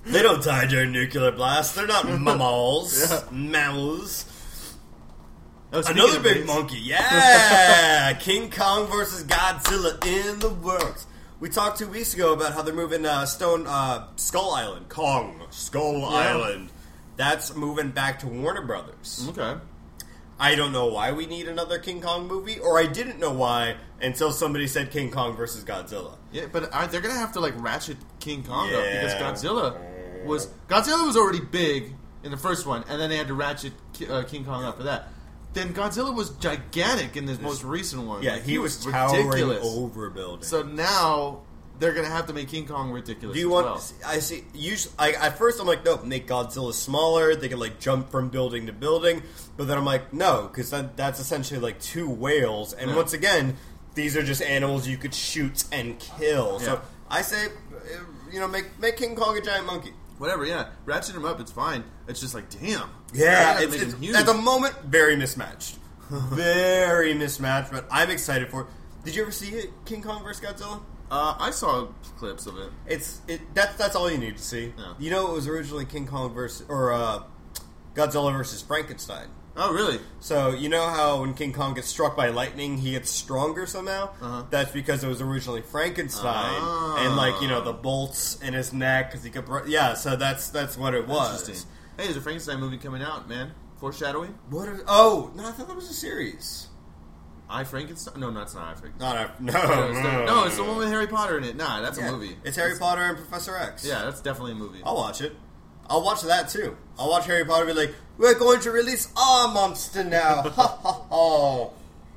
They don't die during nuclear blast. They're not mammals. Yeah. Mammals. Oh, speaking Another of big apes. monkey. Yeah! King Kong versus Godzilla in the works. We talked 2 weeks ago about how they're moving Skull Island. Skull Island. That's moving back to Warner Brothers. Okay. I don't know why we need another King Kong movie, or I didn't know why until somebody said King Kong versus Godzilla. Yeah, but they're gonna have to like ratchet King Kong up Yeah. because Godzilla was already big in the first one, and then they had to ratchet King Kong up for that. Then Godzilla was gigantic in this most recent one. Yeah, Like, he was towering ridiculous. over buildings. So now they're gonna have to make King Kong ridiculous. Do you as want? well. I see. Usually, at first I'm like, no, make Godzilla smaller. They can like jump from building to building. But then I'm like, no, because that's essentially like 2 whales. And Yeah. once again, these are just animals you could shoot and kill. Yeah. So I say, make King Kong a giant monkey. Whatever, yeah. Ratchet him up, it's fine. It's just like, damn. Yeah, They gotta it's make him huge. at the moment very mismatched, very mismatched. But I'm excited for it. Did you ever see it, King Kong vs. Godzilla? I saw clips of it. That's all you need to see. Yeah. You know, it was originally King Kong versus Godzilla versus Frankenstein. Oh, really? So you know how when King Kong gets struck by lightning, he gets stronger somehow. That's because it was originally Frankenstein, and the bolts in his neck because he could. So that's what it was. Interesting. Hey, there's a Frankenstein movie coming out, man. Foreshadowing? What? No, I thought that was a series. I Frankenstein? No, it's not I Frankenstein. No, It's the one with Harry Potter in it. Nah, that's Yeah, a movie. It's Harry Potter and Professor X. Yeah, that's definitely a movie. I'll watch it. I'll watch that too. I'll watch Harry Potter and be like, we're going to release our monster now. Ha ha ha.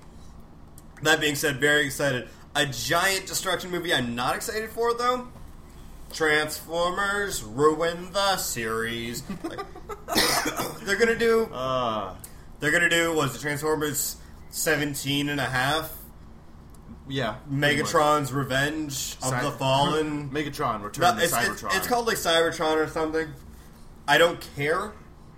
That being said, very excited. A giant destruction movie I'm not excited for, though. Transformers ruin the series. They're going to do... was the Transformers 17 and a half? Yeah. pretty Megatron's Revenge of the Fallen. much. Megatron, Return to It's Cybertron. it's called like Cybertron or something. I don't care.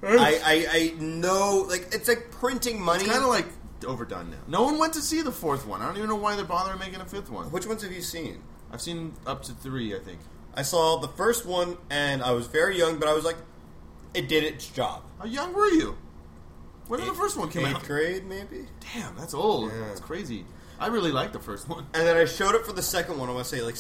I know, like, it's like printing money. It's kind of like overdone now. No one went to see the 4th one. I don't even know why they're bothering making a 5th one. Which ones have you seen? I've seen up to 3, I think. I saw the first one, and I was very young, but I was like, it did its job. How young were you? When did the first one come out? 8th grade, maybe? Damn, that's old. Yeah. That's crazy. I really liked the first one. And then I showed it for the second one, I want to say, like,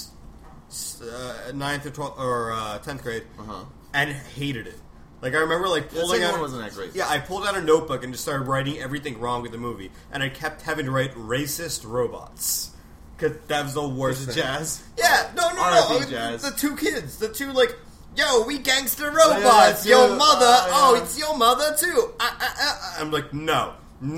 9th or 12th, or 10th grade, and hated it. Like, I remember, like, The pulling second out... one wasn't that great. Yeah, I pulled out a notebook and just started writing everything wrong with the movie. And I kept having to write racist robots. Because that was the worst thing. Jazz. Yeah, no. R.I.P. Jazz. The 2 kids. The 2, like, yo, we gangster yeah, robots. that's Your you. mother. Yeah. It's your mother, too. I'm like, no.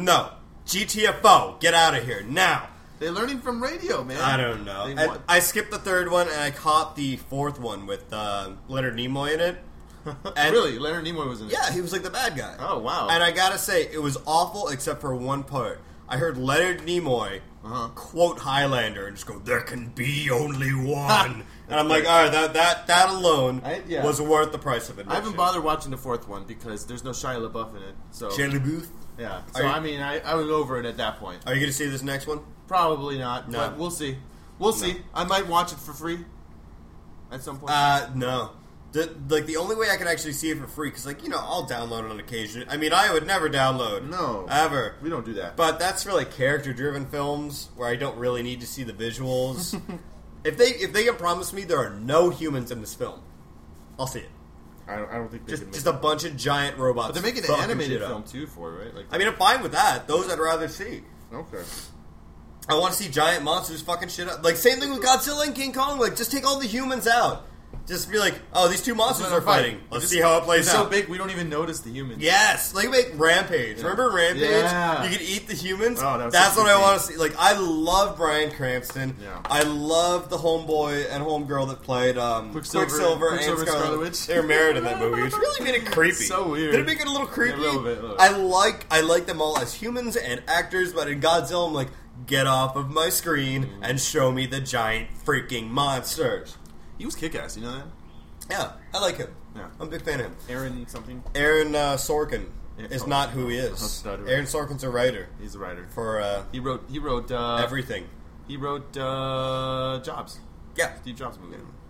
GTFO, get out of here, now. They're learning from radio, man. I don't know. They And want- I skipped the 3rd one, and I caught the 4th one with Leonard Nimoy in it. And Really? Leonard Nimoy was in it? yeah, he was like the bad guy. Oh, wow. And I gotta say, it was awful except for one part. I heard Leonard Nimoy quote Highlander and just go, "There can be only one." And I'm like, all right, that alone was worth the price of admission. I haven't bothered watching the 4th one because there's no Shia LaBeouf in it. So Shirley Booth. yeah. Are So you- I mean, I was over it at that point. Are you gonna see this next one? Probably not. No. But we'll see. We'll see. I might watch it for free at some point. No. The only way I can actually see it for free, because, I'll download it on occasion. I mean, I would never download. No. Ever. We don't do that. But that's for, like, character-driven films, where I don't really need to see the visuals. If they can promise me there are no humans in this film, I'll see it. I don't think they can make Just a bunch of giant robots. But they're making an fucking animated shit up. film too for it, right? Like, I mean, I'm fine with that. Those I'd rather see. okay. I want to see giant monsters fucking shit up. Like, same thing with Godzilla and King Kong. Like, just take all the humans out. Just be like, oh, these 2 monsters are fighting. Let's see how it plays It's out. so big we don't even notice the humans. Yes, like make Rampage. Remember Rampage? Yeah. You could eat the humans. Oh, that was That's such a what I good want to see. Like, I love Bryan Cranston. Yeah. I love the homeboy and homegirl that played Quicksilver and and Scarlet Scarlet Witch. They were married in that movie, which really made it creepy. So weird. Did it make it a little creepy? Yeah, a little bit. I like them all as humans and actors, but in Godzilla, I'm like, get off of my screen and show me the giant freaking monsters. He was kick-ass, you know that? Yeah, I like him. Yeah. I'm a big fan of him. Aaron something. Aaron Sorkin is Oh. not who he is. That's not who- Aaron Sorkin's a writer He's a writer. for He wrote everything. He wrote Jobs. Yeah. Steve Jobs movie.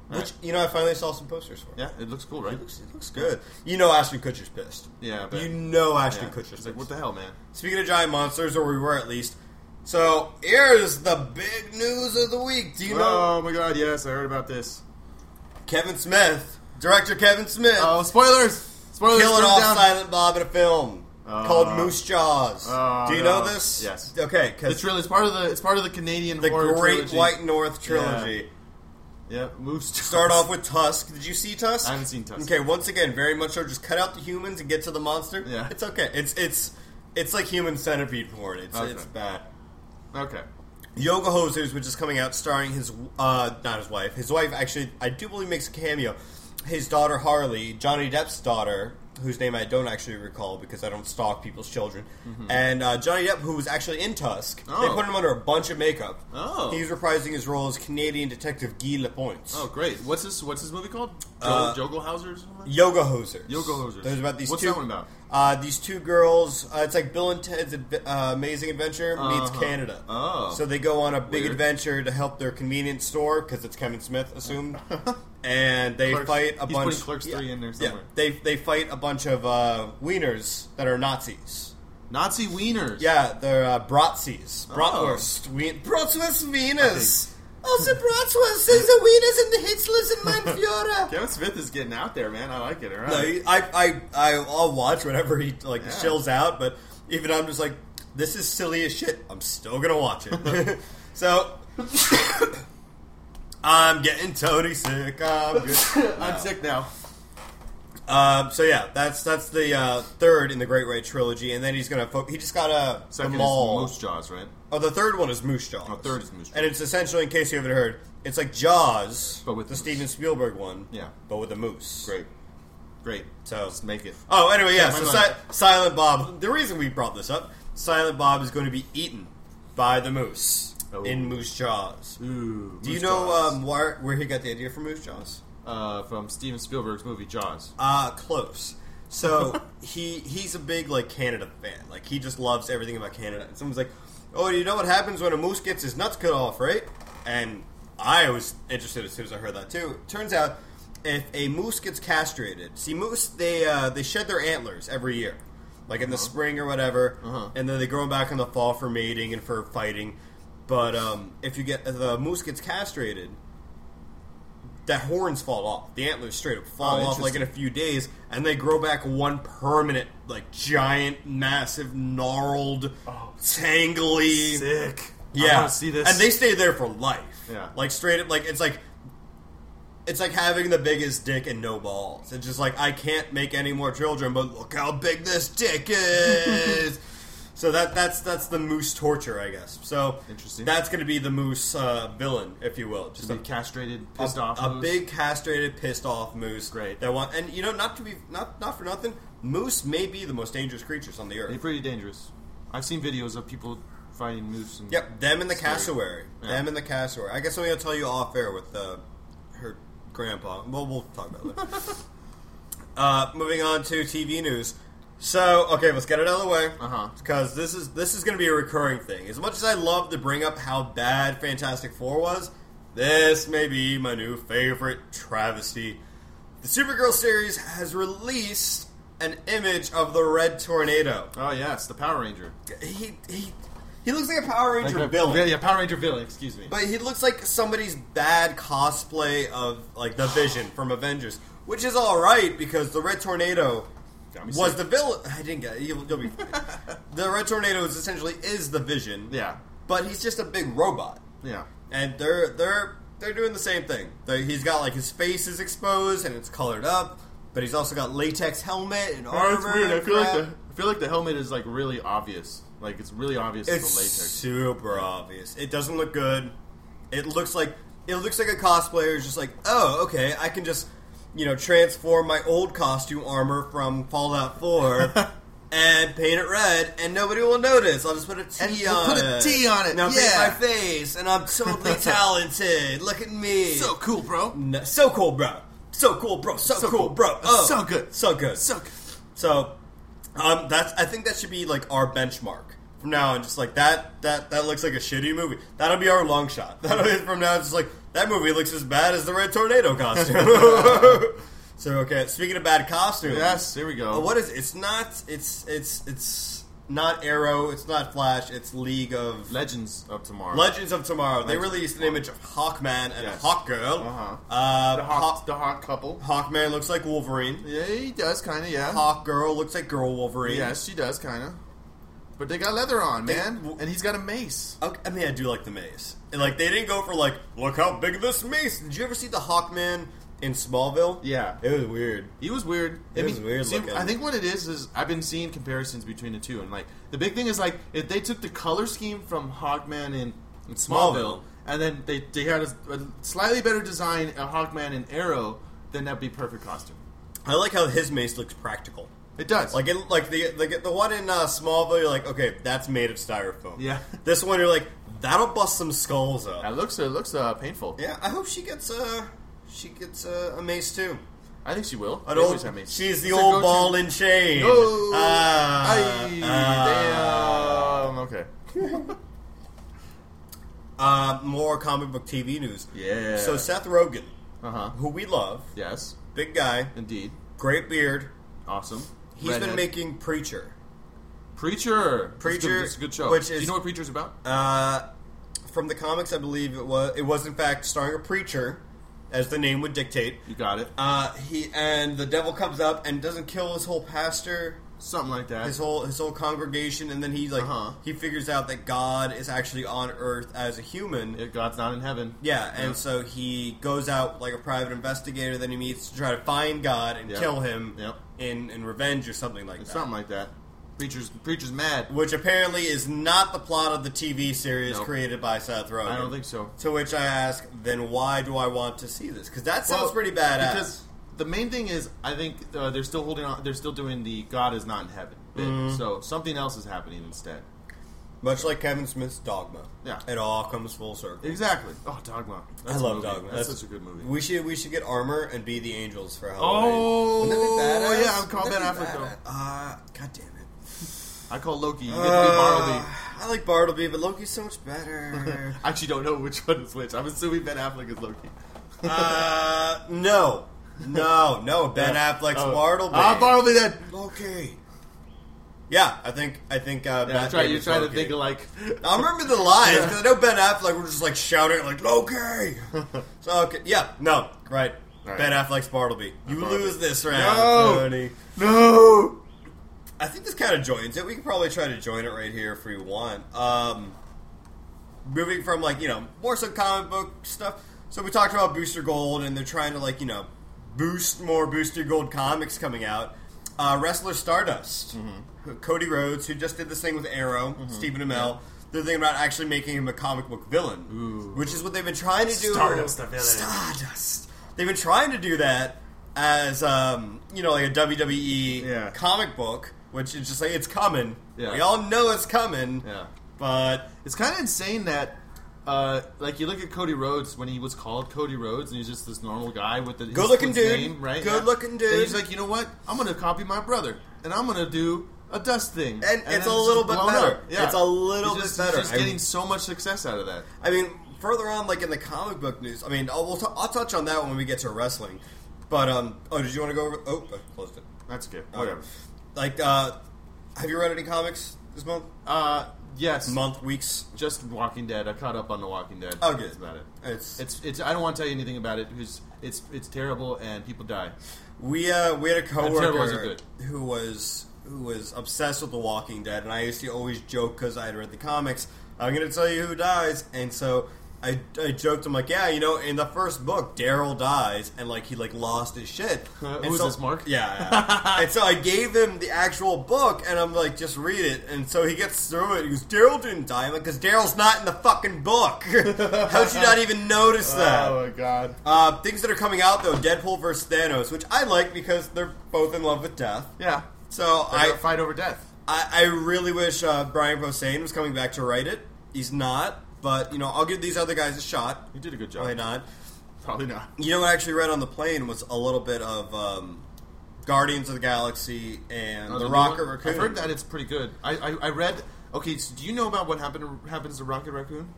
Which, I finally saw some posters for. Yeah, it looks cool, right? It looks good. Ashton Kutcher's pissed. Yeah, I bet. Ashton Kutcher's pissed. Like, what the hell, man? Speaking of giant monsters, or we were at least. So, here's the big news of the week. Do you know? Oh my god, yes, I heard about this. Kevin Smith, director Kevin Smith. Oh, spoilers! Spoilers! Killing off Silent Bob in a film called Moose Jaws. Do you know this? Yes. Okay, because it's part of the Canadian horror Great trilogy. White North trilogy. Yeah, Moose Jaws. Start off with Tusk. Did you see Tusk? I haven't seen Tusk. Okay, once again, very much so. Just cut out the humans and get to the monster. Yeah, it's okay. It's like human centipede porn. It's bad. Okay. Yoga Hosers, which is coming out, starring not his wife. His wife actually, I do believe, makes a cameo. His daughter Harley, Johnny Depp's daughter, whose name I don't actually recall because I don't stalk people's children, and Johnny Depp, who was actually in Tusk. They put him under a bunch of makeup. He's reprising his role as Canadian detective Guy Lapointe. Oh, great! What's this movie called? Yoga Hosers or something? Yoga Hosers. Yoga Hosers. There's about these What's two. What's that one about? These two girls. It's like Bill and Ted's Amazing Adventure meets Canada. Oh. So they go on a big Weird. adventure to help their convenience store because it's Kevin Smith assumed, and they fight a bunch. He's putting Clerks 3 in there somewhere. Yeah, they fight a bunch of wieners that are Nazis. Nazi wieners. Yeah, they're Bratzies. Bratwurst. Bratwurst wieners. Also Bratwurst is the wieners and the Hitlers and mein Führer. Kevin Smith is getting out there, man. I like it. All right. No, I'll watch whenever he chills out, but even I'm just like, this is silly as shit. I'm still gonna watch it. So I'm getting totally sick. I'm good. I'm sick now. So yeah, that's the third in the Great White trilogy, and then he's gonna he just got a Second the mall. is Moose Jaws, right? Oh, the third one is Moose Jaws. Oh, third is Moose Jaws. And it's essentially, in case you haven't heard, it's like Jaws, but with the moose. Steven Spielberg one. Yeah, but with a moose. Great. So let's make it. Oh, anyway, yeah. So Silent Bob. The reason we brought this up, Silent Bob is going to be eaten by the moose in Moose Jaws. Ooh, Do you know where he got the idea for Moose Jaws? From Steven Spielberg's movie Jaws. Close. So he's a big Canada fan. Like he just loves everything about Canada. And someone's like, "Oh, you know what happens when a moose gets his nuts cut off, right?" And I was interested as soon as I heard that too. Turns out, if a moose gets castrated, see moose they shed their antlers every year, like in the spring or whatever, and then they grow them back in the fall for mating and for fighting. But if the moose gets castrated, that horns fall off. The antlers straight up fall off in a few days, and they grow back one permanent, giant, massive, gnarled, tangly. Sick. Yeah. I want to see this. And they stay there for life. Yeah. Straight up, it's like having the biggest dick and no balls. It's just I can't make any more children, but look how big this dick is. So that's the moose torture, I guess. So interesting. That's going to be the moose villain, if you will. Just a castrated, pissed off moose. A big castrated, pissed off moose. Great. Not for nothing, moose may be the most dangerous creatures on the earth. They're pretty dangerous. I've seen videos of people fighting moose. And them in the cassowary. Yeah. Them in the cassowary. I guess I'm going to tell you off air with her grandpa. Well, we'll talk about it. Moving on to TV news. So, okay, let's get it out of the way. Because this is going to be a recurring thing. As much as I love to bring up how bad Fantastic Four was, this may be my new favorite travesty. The Supergirl series has released an image of the Red Tornado. Oh, yes, the Power Ranger. He looks like a Power Ranger villain. Yeah, Power Ranger villain, excuse me. But he looks like somebody's bad cosplay of, the Vision from Avengers. Which is alright, because the Red Tornado was the villain. I didn't get it. You'll be fine. The Red Tornado is the Vision. Yeah. But he's just a big robot. Yeah. And they're doing the same thing. He's got, his face is exposed, and it's colored up. But he's also got latex helmet and armor. That's weird. I feel like the helmet is really obvious. It's really obvious it's the latex. Super obvious. It doesn't look good. It looks like a cosplayer is just oh, okay, I can just transform my old costume armor from Fallout 4 and paint it red, and nobody will notice. I'll just put a T on it. Put a T on it. Now paint my face, and I'm totally talented. Look at me. So cool, bro. No, so cool, bro. So cool, bro. So cool, bro. Oh, so good. So good. So good. So, I think that should be our benchmark from now on, just like that looks like a shitty movie. That'll be our long shot. That'll be from now on, just like that movie looks as bad as the Red Tornado costume. So okay, speaking of bad costumes, yes, here we go. What is it? It's not Arrow, it's not Flash, it's League of Legends of Tomorrow. Legends of Tomorrow. They released an image of Hawkman and Hawkgirl. The Hawk couple. Hawkman looks like Wolverine. Yeah, he does kind of. Yeah. Hawkgirl looks like Girl Wolverine. Yes, she does kind of. But they got leather on, man, and he's got a mace. Okay, I mean, I do like the mace. And, like, they didn't go for like, look how big this mace. Did you ever see the Hawkman in Smallville? Yeah, it was weird. He was weird. It was weird looking. I think what it is I've been seeing comparisons between the two, and like the big thing is like if they took the color scheme from Hawkman in Smallville, and then they had a slightly better design of Hawkman and Arrow, then that'd be perfect costume. I like how his mace looks practical. It does. Like the one in Smallville, you're like, okay, that's made of styrofoam. Yeah. This one, you're like, that'll bust some skulls up. It looks painful. Yeah, I hope she gets a mace too. I think she will. She's the old ball and chain. Oh, damn. Okay. More comic book TV news. Yeah. So Seth Rogen, who we love, yes, big guy, indeed, great beard, awesome. He's been making Preacher. Preacher. It's a good show. Which do you know what Preacher's about? From the comics, I believe it was in fact starring a preacher, as the name would dictate. You got it. And the devil comes up and doesn't kill his whole pastor, something like that. His whole congregation, and then he he figures out that God is actually on Earth as a human. God's not in heaven. Yeah, and so he goes out like a private investigator. Then he meets to try to find God and kill him in revenge or something like that. Something like that. Preacher's mad. Which apparently is not the plot of the TV series created by Seth Rogen. I don't think so. To which I ask, then why do I want to see this? Because that sounds pretty badass. Because the main thing is, I think they're still holding on. They're still doing the God is not in heaven bit. So something else is happening instead. Much like Kevin Smith's Dogma. Yeah. It all comes full circle. Exactly. Oh, Dogma. I love Dogma. That's such a good movie. We should get armor and be the angels for Halloween. Oh, wouldn't that be badass? Yeah, I'm calling Ben Affleck though. God damn it. I call Loki. You get to be Bartleby. I like Bartleby, but Loki's so much better. I actually don't know which one is which. I'm assuming Ben Affleck is Loki. No. Ben Affleck's Bartleby. Bartleby then. Loki. Yeah, I think. You're trying to think of like. I remember the lines because I know Ben Affleck was just like shouting like Loki. So okay, right. Ben Affleck's Bartleby. You lose this round, Tony. No. I think this kind of joins it. We can probably try to join it right here if we want. Moving from more so comic book stuff. So we talked about Booster Gold, and they're trying to boost more Booster Gold comics coming out. Wrestler Stardust, Cody Rhodes, who just did this thing with Arrow, Stephen Amell. They're thinking about actually making him a comic book villain, which is what they've been trying to do. Stardust, the villain. Stardust. They've been trying to do that as like a WWE comic book. Which is just like, it's coming. Yeah. We all know it's coming. Yeah. But it's kind of insane that, you look at Cody Rhodes when he was called Cody Rhodes, and he's just this normal guy with the good-looking dude, name, right? Good-looking dude. And he's like, you know what? I'm going to copy my brother, and I'm going to do a dust thing, and it's a little bit better. Yeah. It's a little bit better. He's just getting so much success out of that. I mean, further on, like in the comic book news. I mean, I'll touch on that when we get to wrestling. But did you want to go over? Oh, I closed it. That's okay. Whatever. Have you read any comics this month? Yes. Month, weeks? Just Walking Dead. I caught up on The Walking Dead. Oh, good. That's about it. It's. I don't want to tell you anything about it because it's terrible and people die. We had a coworker who was obsessed with The Walking Dead, and I used to always joke because I had read the comics. I'm going to tell you who dies, and so I joked him like, yeah, in the first book, Daryl dies, and he lost his shit. Who's this, Mark? Yeah. And so I gave him the actual book, and I'm like, just read it. And so he gets through it. He goes, Daryl didn't die. I'm like, because Daryl's not in the fucking book. How'd you not even notice that? Oh my god. Things that are coming out though, Deadpool vs Thanos, which I like because they're both in love with death. Yeah. So I fight over death. I really wish Brian Posehn was coming back to write it. He's not. But, I'll give these other guys a shot. You did a good job. Why not? Probably not. What I actually read on the plane was a little bit of Guardians of the Galaxy and The Rocket Raccoon. I've heard that it's pretty good. I read Okay, so do you know about what happens to Rocket Raccoon?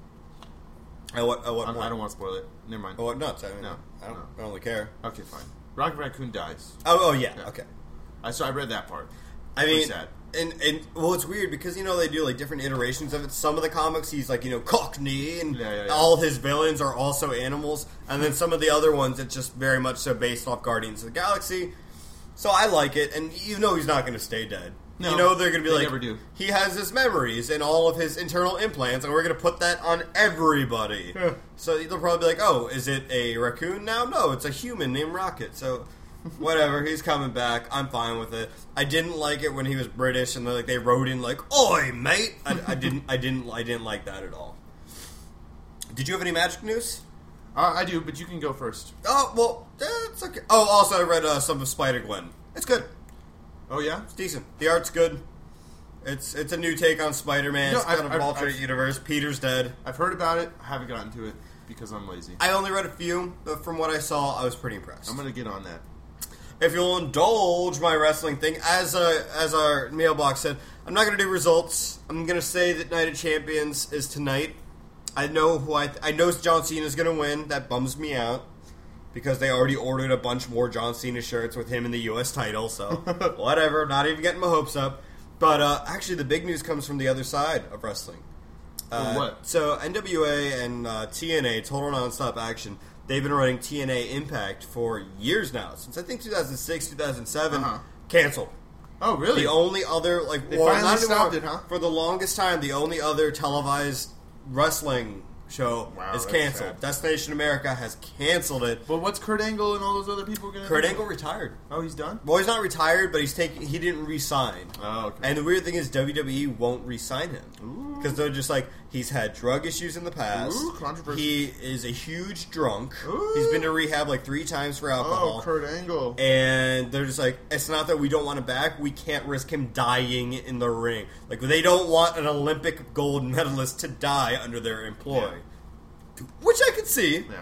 At what I point? don't want to spoil it. Never mind. At what nuts? I mean, No. I don't really care. Okay, fine. Rocket Raccoon dies. Oh yeah. Yeah. Okay. So I read that part. I mean, Pretty sad. and well, it's weird because they do like different iterations of it. Some of the comics, he's like Cockney, and Yeah. all of his villains are also animals. And then some of the other ones, it's just very much so based off Guardians of the Galaxy. So I like it, and he's not going to stay dead. No, they're going to be they like, never do. he has his memories and all of his internal implants, and we're going to put that on everybody. Yeah. So they'll probably be like, oh, is it a raccoon now? No, it's a human named Rocket. So whatever, he's coming back. I'm fine with it. I didn't like it when he was British and they wrote in like, "Oi, mate." I didn't like that at all. Did you have any magic news? I do, but you can go first. Oh well, it's okay. Oh, also I read some of Spider-Gwen. It's good. Oh, yeah? It's decent. The art's good. It's a new take on Spider-Man. It's kind of an alternate universe. Peter's dead. I've heard about it. I haven't gotten to it because I'm lazy. I only read a few, but from what I saw, I was pretty impressed. I'm going to get on that. If you'll indulge my wrestling thing, as our mailbox said, I'm not going to do results. I'm going to say that Night of Champions is tonight. I know I know John Cena's going to win. That bums me out. Because they already ordered a bunch more John Cena shirts with him in the U.S. title, so whatever. Not even getting my hopes up. But actually, the big news comes from the other side of wrestling. What? So NWA and TNA, Total Nonstop Action, they've been running TNA Impact for years now. Since I think 2006, 2007, canceled. Oh, really? The only other, They finally stopped it, huh? For the longest time, the only other televised wrestling show is canceled. Sad. Destination America has canceled it. But what's Kurt Angle and all those other people going to do? Kurt Angle retired. Oh, he's done? Well, he's not retired, but he didn't re-sign. Oh, okay. And the weird thing is WWE won't re-sign him. Because they're just like, he's had drug issues in the past. Ooh, controversy. He is a huge drunk. Ooh. He's been to rehab like 3 times for alcohol. Oh, Kurt Angle. And they're just like, it's not that we don't want him back. We can't risk him dying in the ring. Like, they don't want an Olympic gold medalist to die under their employ. Yeah. Which I could see. Yeah.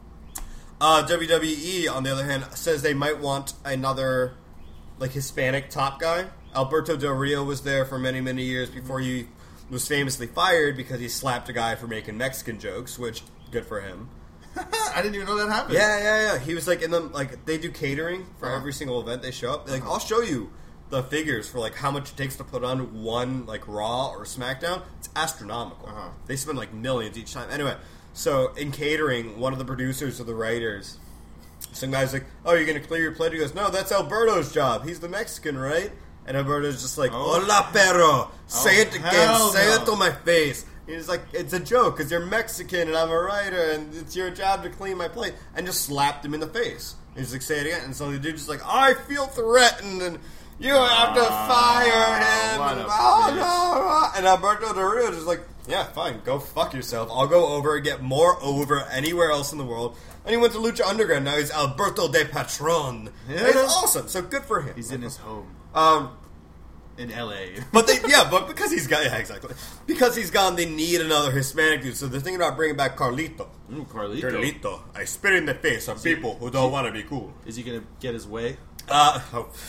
WWE, on the other hand, says they might want another, Hispanic top guy. Alberto Del Rio was there for many, many years before he was famously fired because he slapped a guy for making Mexican jokes, which, good for him. I didn't even know that happened. Yeah. He was, in them, they do catering for every single event they show up. I'll show you the figures for, how much it takes to put on one, Raw or SmackDown. It's astronomical. They spend, millions each time. Anyway. So, in catering, one of the producers or the writers, some guy's like, "Oh, you're going to clear your plate?" He goes, "No, that's Alberto's job. He's the Mexican, right?" And Alberto's just like, "Hola, perro. Say it again. Say it to my face." He's like, "It's a joke because you're Mexican and I'm a writer and it's your job to clean my plate." And just slapped him in the face. He's like, "Say it again." And so the dude's just like, "I feel threatened and you have to fire him." And Alberto Del Rio is just like, "Yeah, fine, go fuck yourself. I'll go over and get more over anywhere else in the world." And he went to Lucha Underground. Now he's Alberto de Patron. Yeah. He's awesome. So good for him. He's in his home. In L.A. But because he's got, exactly. Because he's gone, they need another Hispanic dude. So they're thinking about bringing back Carlito. Carlito. I spit in the face of people who don't want to be cool. Is he going to get his way? I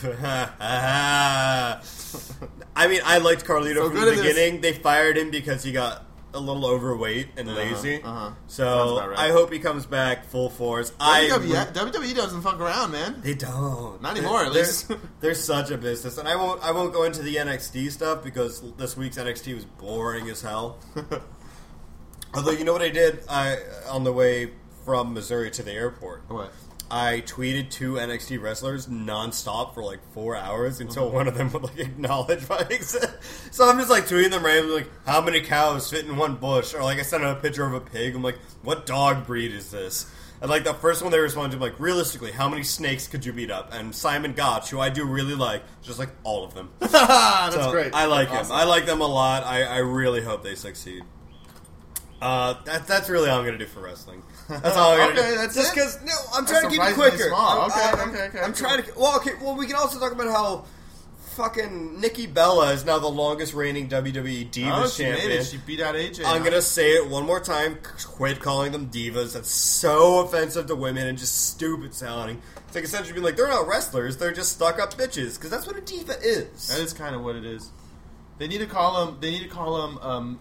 mean, I liked Carlito from the beginning. They fired him because he got a little overweight and lazy. So right. I hope he comes back full force. WWE doesn't fuck around, man. They don't. Not anymore, at least. They're such a business. And I won't go into the NXT stuff because this week's NXT was boring as hell. Although, you know what I did? On the way from Missouri to the airport. What? I tweeted 2 NXT wrestlers nonstop for 4 hours until one of them would acknowledge my exist. So I'm just tweeting them randomly, how many cows fit in one bush? Or I sent out a picture of a pig. I'm like, what dog breed is this? And the first one they responded to, realistically, how many snakes could you beat up? And Simon Gotch, who I do really like, just all of them. That's great. I like him. I like them a lot. I really hope they succeed. That's really all I'm going to do for wrestling. That's all I'm going to do. That's just because, I'm trying to keep it quicker. I'm trying to... Well, we can also talk about how fucking Nikki Bella is now the longest reigning WWE Divas champion. She beat out AJ. I'm going to say it one more time. Quit calling them divas. That's so offensive to women and just stupid sounding. It's essentially being they're not wrestlers. They're just stuck-up bitches. Because that's what a diva is. That is kind of what it is. They need to call them.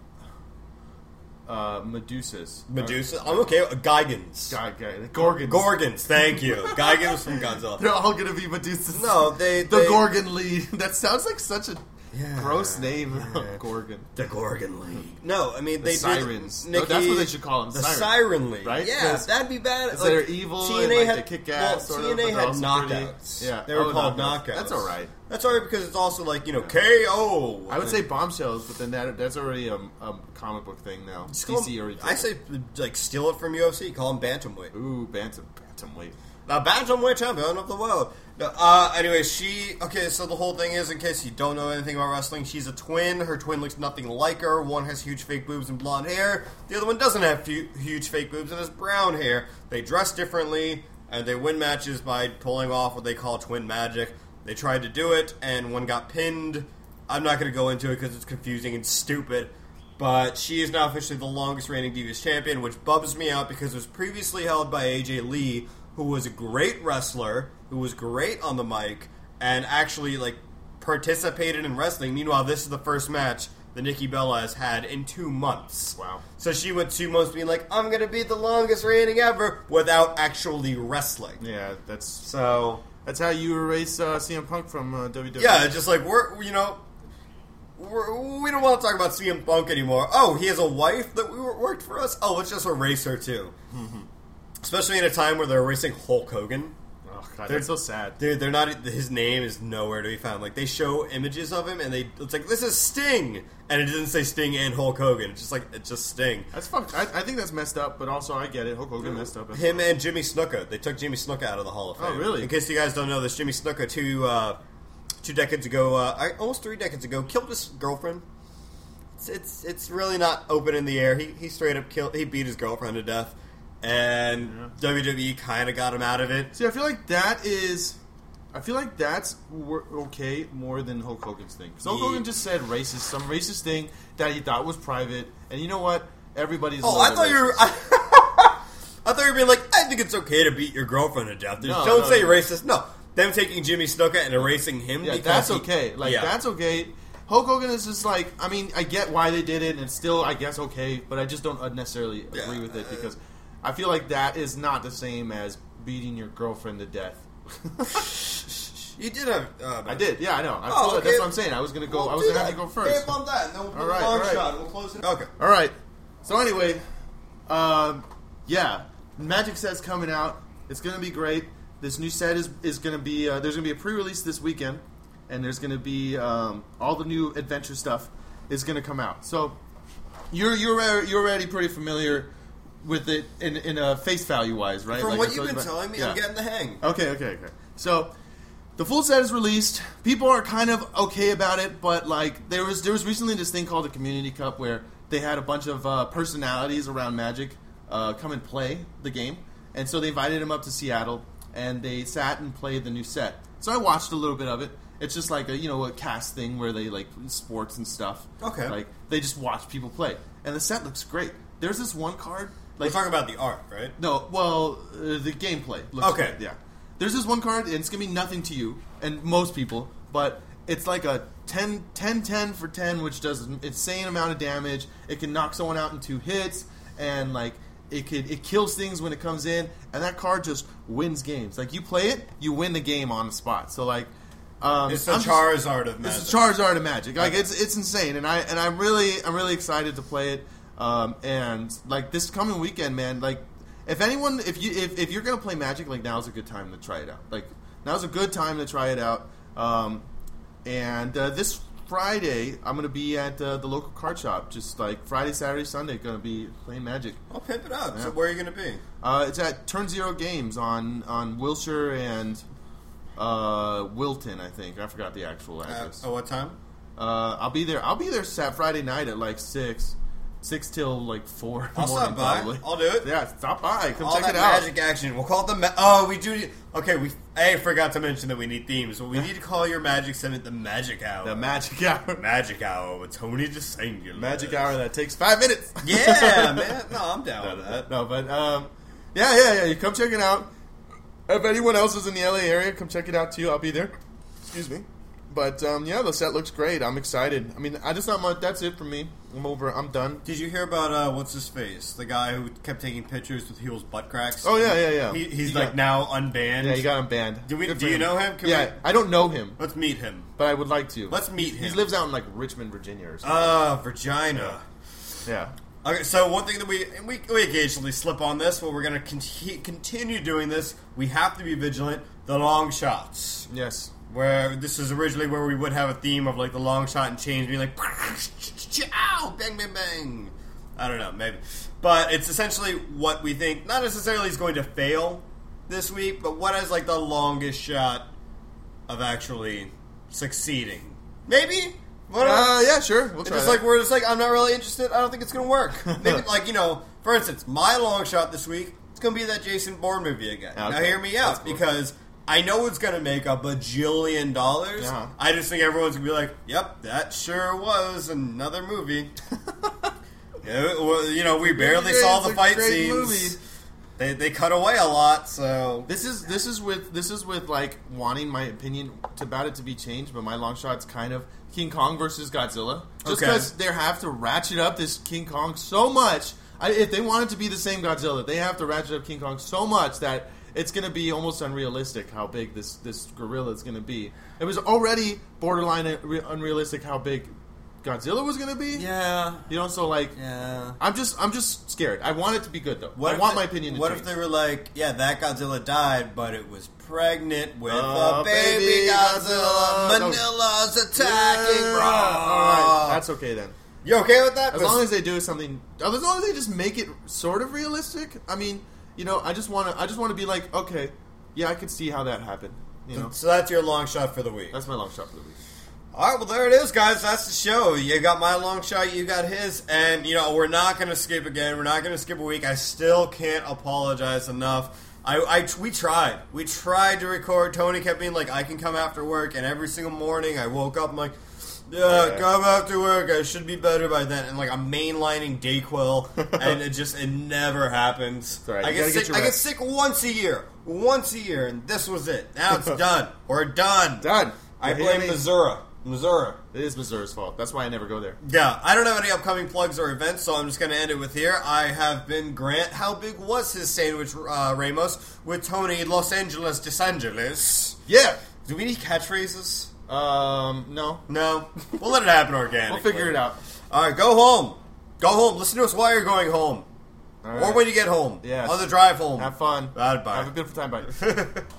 Medusas. Medusa? I'm okay. Gigans. Gorgons. Gorgons, thank you. Gigans from Godzilla. They're all gonna be Medusas. No, the Gorgon League. That sounds like such a gross name. Yeah. Gorgon. The Gorgon League. No, I mean, The Sirens. No, that's what they should call them. The Siren League. Right? Yeah, that'd be bad. Like, they're evil TNA and they kick ass. TNA had knockouts. Yeah. They were called knockouts. That's alright. That's alright because it's also like, KO. I would say bombshells, but then that's already a comic book thing now. DC already. I say, steal it from UFC. Call him Bantamweight. Ooh, Bantamweight. The Bantamweight champion of the world. No, anyway, so the whole thing is, in case you don't know anything about wrestling, she's a twin. Her twin looks nothing like her. One has huge fake boobs and blonde hair. The other one doesn't have huge fake boobs and has brown hair. They dress differently, and they win matches by pulling off what they call twin magic. They tried to do it, and one got pinned. I'm not going to go into it because it's confusing and stupid. But she is now officially the longest reigning Divas champion, which bums me out because it was previously held by AJ Lee, who was a great wrestler, who was great on the mic, and actually participated in wrestling. Meanwhile, this is the first match that Nikki Bella has had in 2 months. Wow. So she went 2 months being like, I'm going to be the longest reigning ever, without actually wrestling. Yeah, That's how you erase CM Punk from WWE. Yeah, just like, we don't want to talk about CM Punk anymore. Oh, he has a wife that worked for us? Oh, let's just erase her too. Mm-hmm. Especially in a time where they're erasing Hulk Hogan. Oh, God, that's so sad. Dude, they're not. His name is nowhere to be found. Like, they show images of him, and it's like, this is Sting! And it doesn't say Sting and Hulk Hogan. It's just Sting. That's fucked. I think that's messed up, but also I get it. Hulk Hogan messed up. Him and Jimmy Snuka. They took Jimmy Snuka out of the Hall of Fame. Oh, really? In case you guys don't know this, Jimmy Snuka, 2 decades ago, almost 3 decades ago, killed his girlfriend. It's really not open in the air. He straight up he beat his girlfriend to death. And WWE kind of got him out of it. See, I feel like that's okay more than Hulk Hogan's thing. Because Hulk Hogan just said some racist thing that he thought was private. And you know what? Everybody's. Oh, I thought you were. I thought you were being like, I think it's okay to beat your girlfriend to death. Don't say racist. No, them taking Jimmy Snuka and erasing him. Yeah, that's okay. That's okay. Hulk Hogan is just like, I mean, I get why they did it, and it's still, I guess, okay. But I just don't necessarily agree with it because I feel like that is not the same as beating your girlfriend to death. You did have. I did. Yeah, I know. Okay. That's what I'm saying. I was gonna go. I was gonna have to go first. Dave on that, and then we'll put a long shot, and we'll close it. Okay. All right. So anyway, Magic Set's coming out. It's gonna be great. This new set is gonna be. There's gonna be a pre-release this weekend, and there's gonna be all the new adventure stuff is gonna come out. So you're already pretty familiar with it in face value wise, right? From what you've been telling me, I'm getting the hang. Okay. So the full set is released. People are kind of okay about it, but like there was recently this thing called the Community Cup where they had a bunch of personalities around Magic come and play the game, and so they invited them up to Seattle, and they sat and played the new set. So I watched a little bit of it. It's just like a cast thing where they like sports and stuff. Okay. Like they just watch people play, and the set looks great. There's this one card. We're talking about the art, right? No, well, the gameplay looks okay. Great, yeah. There's this one card, and it's going to be nothing to you, and most people, but it's like a 10-10 for 10, which does an insane amount of damage. It can knock someone out in 2 hits, and like it kills things when it comes in, and that card just wins games. Like, you play it, you win the game on the spot. So, like... it's the Charizard of Magic. It's the Charizard of Magic. Like, it's insane, and I'm really excited to play it. And like this coming weekend, man, like if you're gonna play Magic, like now's a good time to try it out. Like now's a good time to try it out. And this Friday, I'm gonna be at the local card shop. Just like Friday, Saturday, Sunday, gonna be playing Magic. I'll pimp it out. Yeah. So where are you gonna be? It's at Turn Zero Games on Wilshire and Wilton, I think. I forgot the actual address. What time? I'll be there. I'll be there Friday night at like 6 till like 4. I'll stop by. Probably. I'll do it. Yeah, stop by. Come all check that it out. Magic action. We'll call it we do need... Okay, I forgot to mention that we need themes. But we need to call your Magic segment the Magic Hour. The Magic Hour. Magic Hour with Tony DeSangulo. Magic Hour that takes 5 minutes. Yeah, man. No, I'm down with that. No, but yeah. You come check it out. If anyone else is in the LA area, come check it out too. I'll be there. Excuse me. But yeah, the set looks great. I'm excited. I mean, I just not much. That's it for me. I'm done. Did you hear about what's his face? The guy who kept taking pictures with Huel's butt cracks. Oh yeah. He's like now unbanned. Yeah, he got unbanned. Do you know him? I don't know him. Let's meet him. But I would like to. Let's meet him. He lives out in like Richmond, Virginia, or something. Virginia. Yeah. Okay, so one thing that we occasionally slip on this, but we're going to continue doing this. We have to be vigilant. The long shots. Yes. Where this is originally where we would have a theme of like the long shot and change being like chow, bang, bang, bang. I don't know, maybe. But it's essentially what we think, not necessarily is going to fail this week, but what is like the longest shot of actually succeeding. Maybe? Yeah, sure. We'll try we're just like, I'm not really interested. I don't think it's going to work. Maybe, like, for instance, my long shot this week, it's going to be that Jason Bourne movie again. Okay. Now, hear me out, cool. Because I know it's going to make $1 bajillion. Yeah. I just think everyone's going to be like, yep, that sure was another movie. We barely saw the fight scenes. Movie. They cut away a lot, so this is with like wanting my opinion about it to be changed, but my long shot's kind of King Kong versus Godzilla. Just because they have to ratchet up this King Kong so much. If they want it to be the same Godzilla, they have to ratchet up King Kong so much that it's going to be almost unrealistic how big this gorilla is going to be. It was already borderline unrealistic how big Godzilla was going to be. Yeah. So like, yeah. I'm just scared. I want it to be good though. I want my opinion to change. What if they were like, yeah, that Godzilla died, but it was pregnant with a baby Godzilla. Manila's attacking, bro. Alright, that's okay then. You okay with that? As long as they do something, as long as they just make it sort of realistic. I mean, I just want to be like, okay, yeah, I could see how that happened. So that's your long shot for the week. That's my long shot for the week. All right, well, there it is, guys. That's the show. You got my long shot, you got his, and, we're not going to skip again. We're not going to skip a week. I still can't apologize enough. We tried. We tried to record. Tony kept being like, I can come after work, and every single morning I woke up, I'm like, come after work. I should be better by then. And, like, I'm mainlining Dayquil, and it never happens. Right. I get sick once a year, and this was it. Now it's done. We're done. Done. I blame Missouri. It is Missouri's fault. That's why I never go there. Yeah, I don't have any upcoming plugs or events, so I'm just going to end it with here. I have been Grant. How big was his sandwich, Ramos? With Tony, Los Angeles, DeSangeles. Yeah. Do we need catchphrases? No. No? We'll let it happen organically. We'll figure it out. All right, go home. Go home. Listen to us while you're going home. Right. Or when you get home. Yes. On the drive home. Have fun. Bye. Have a beautiful time. Bye.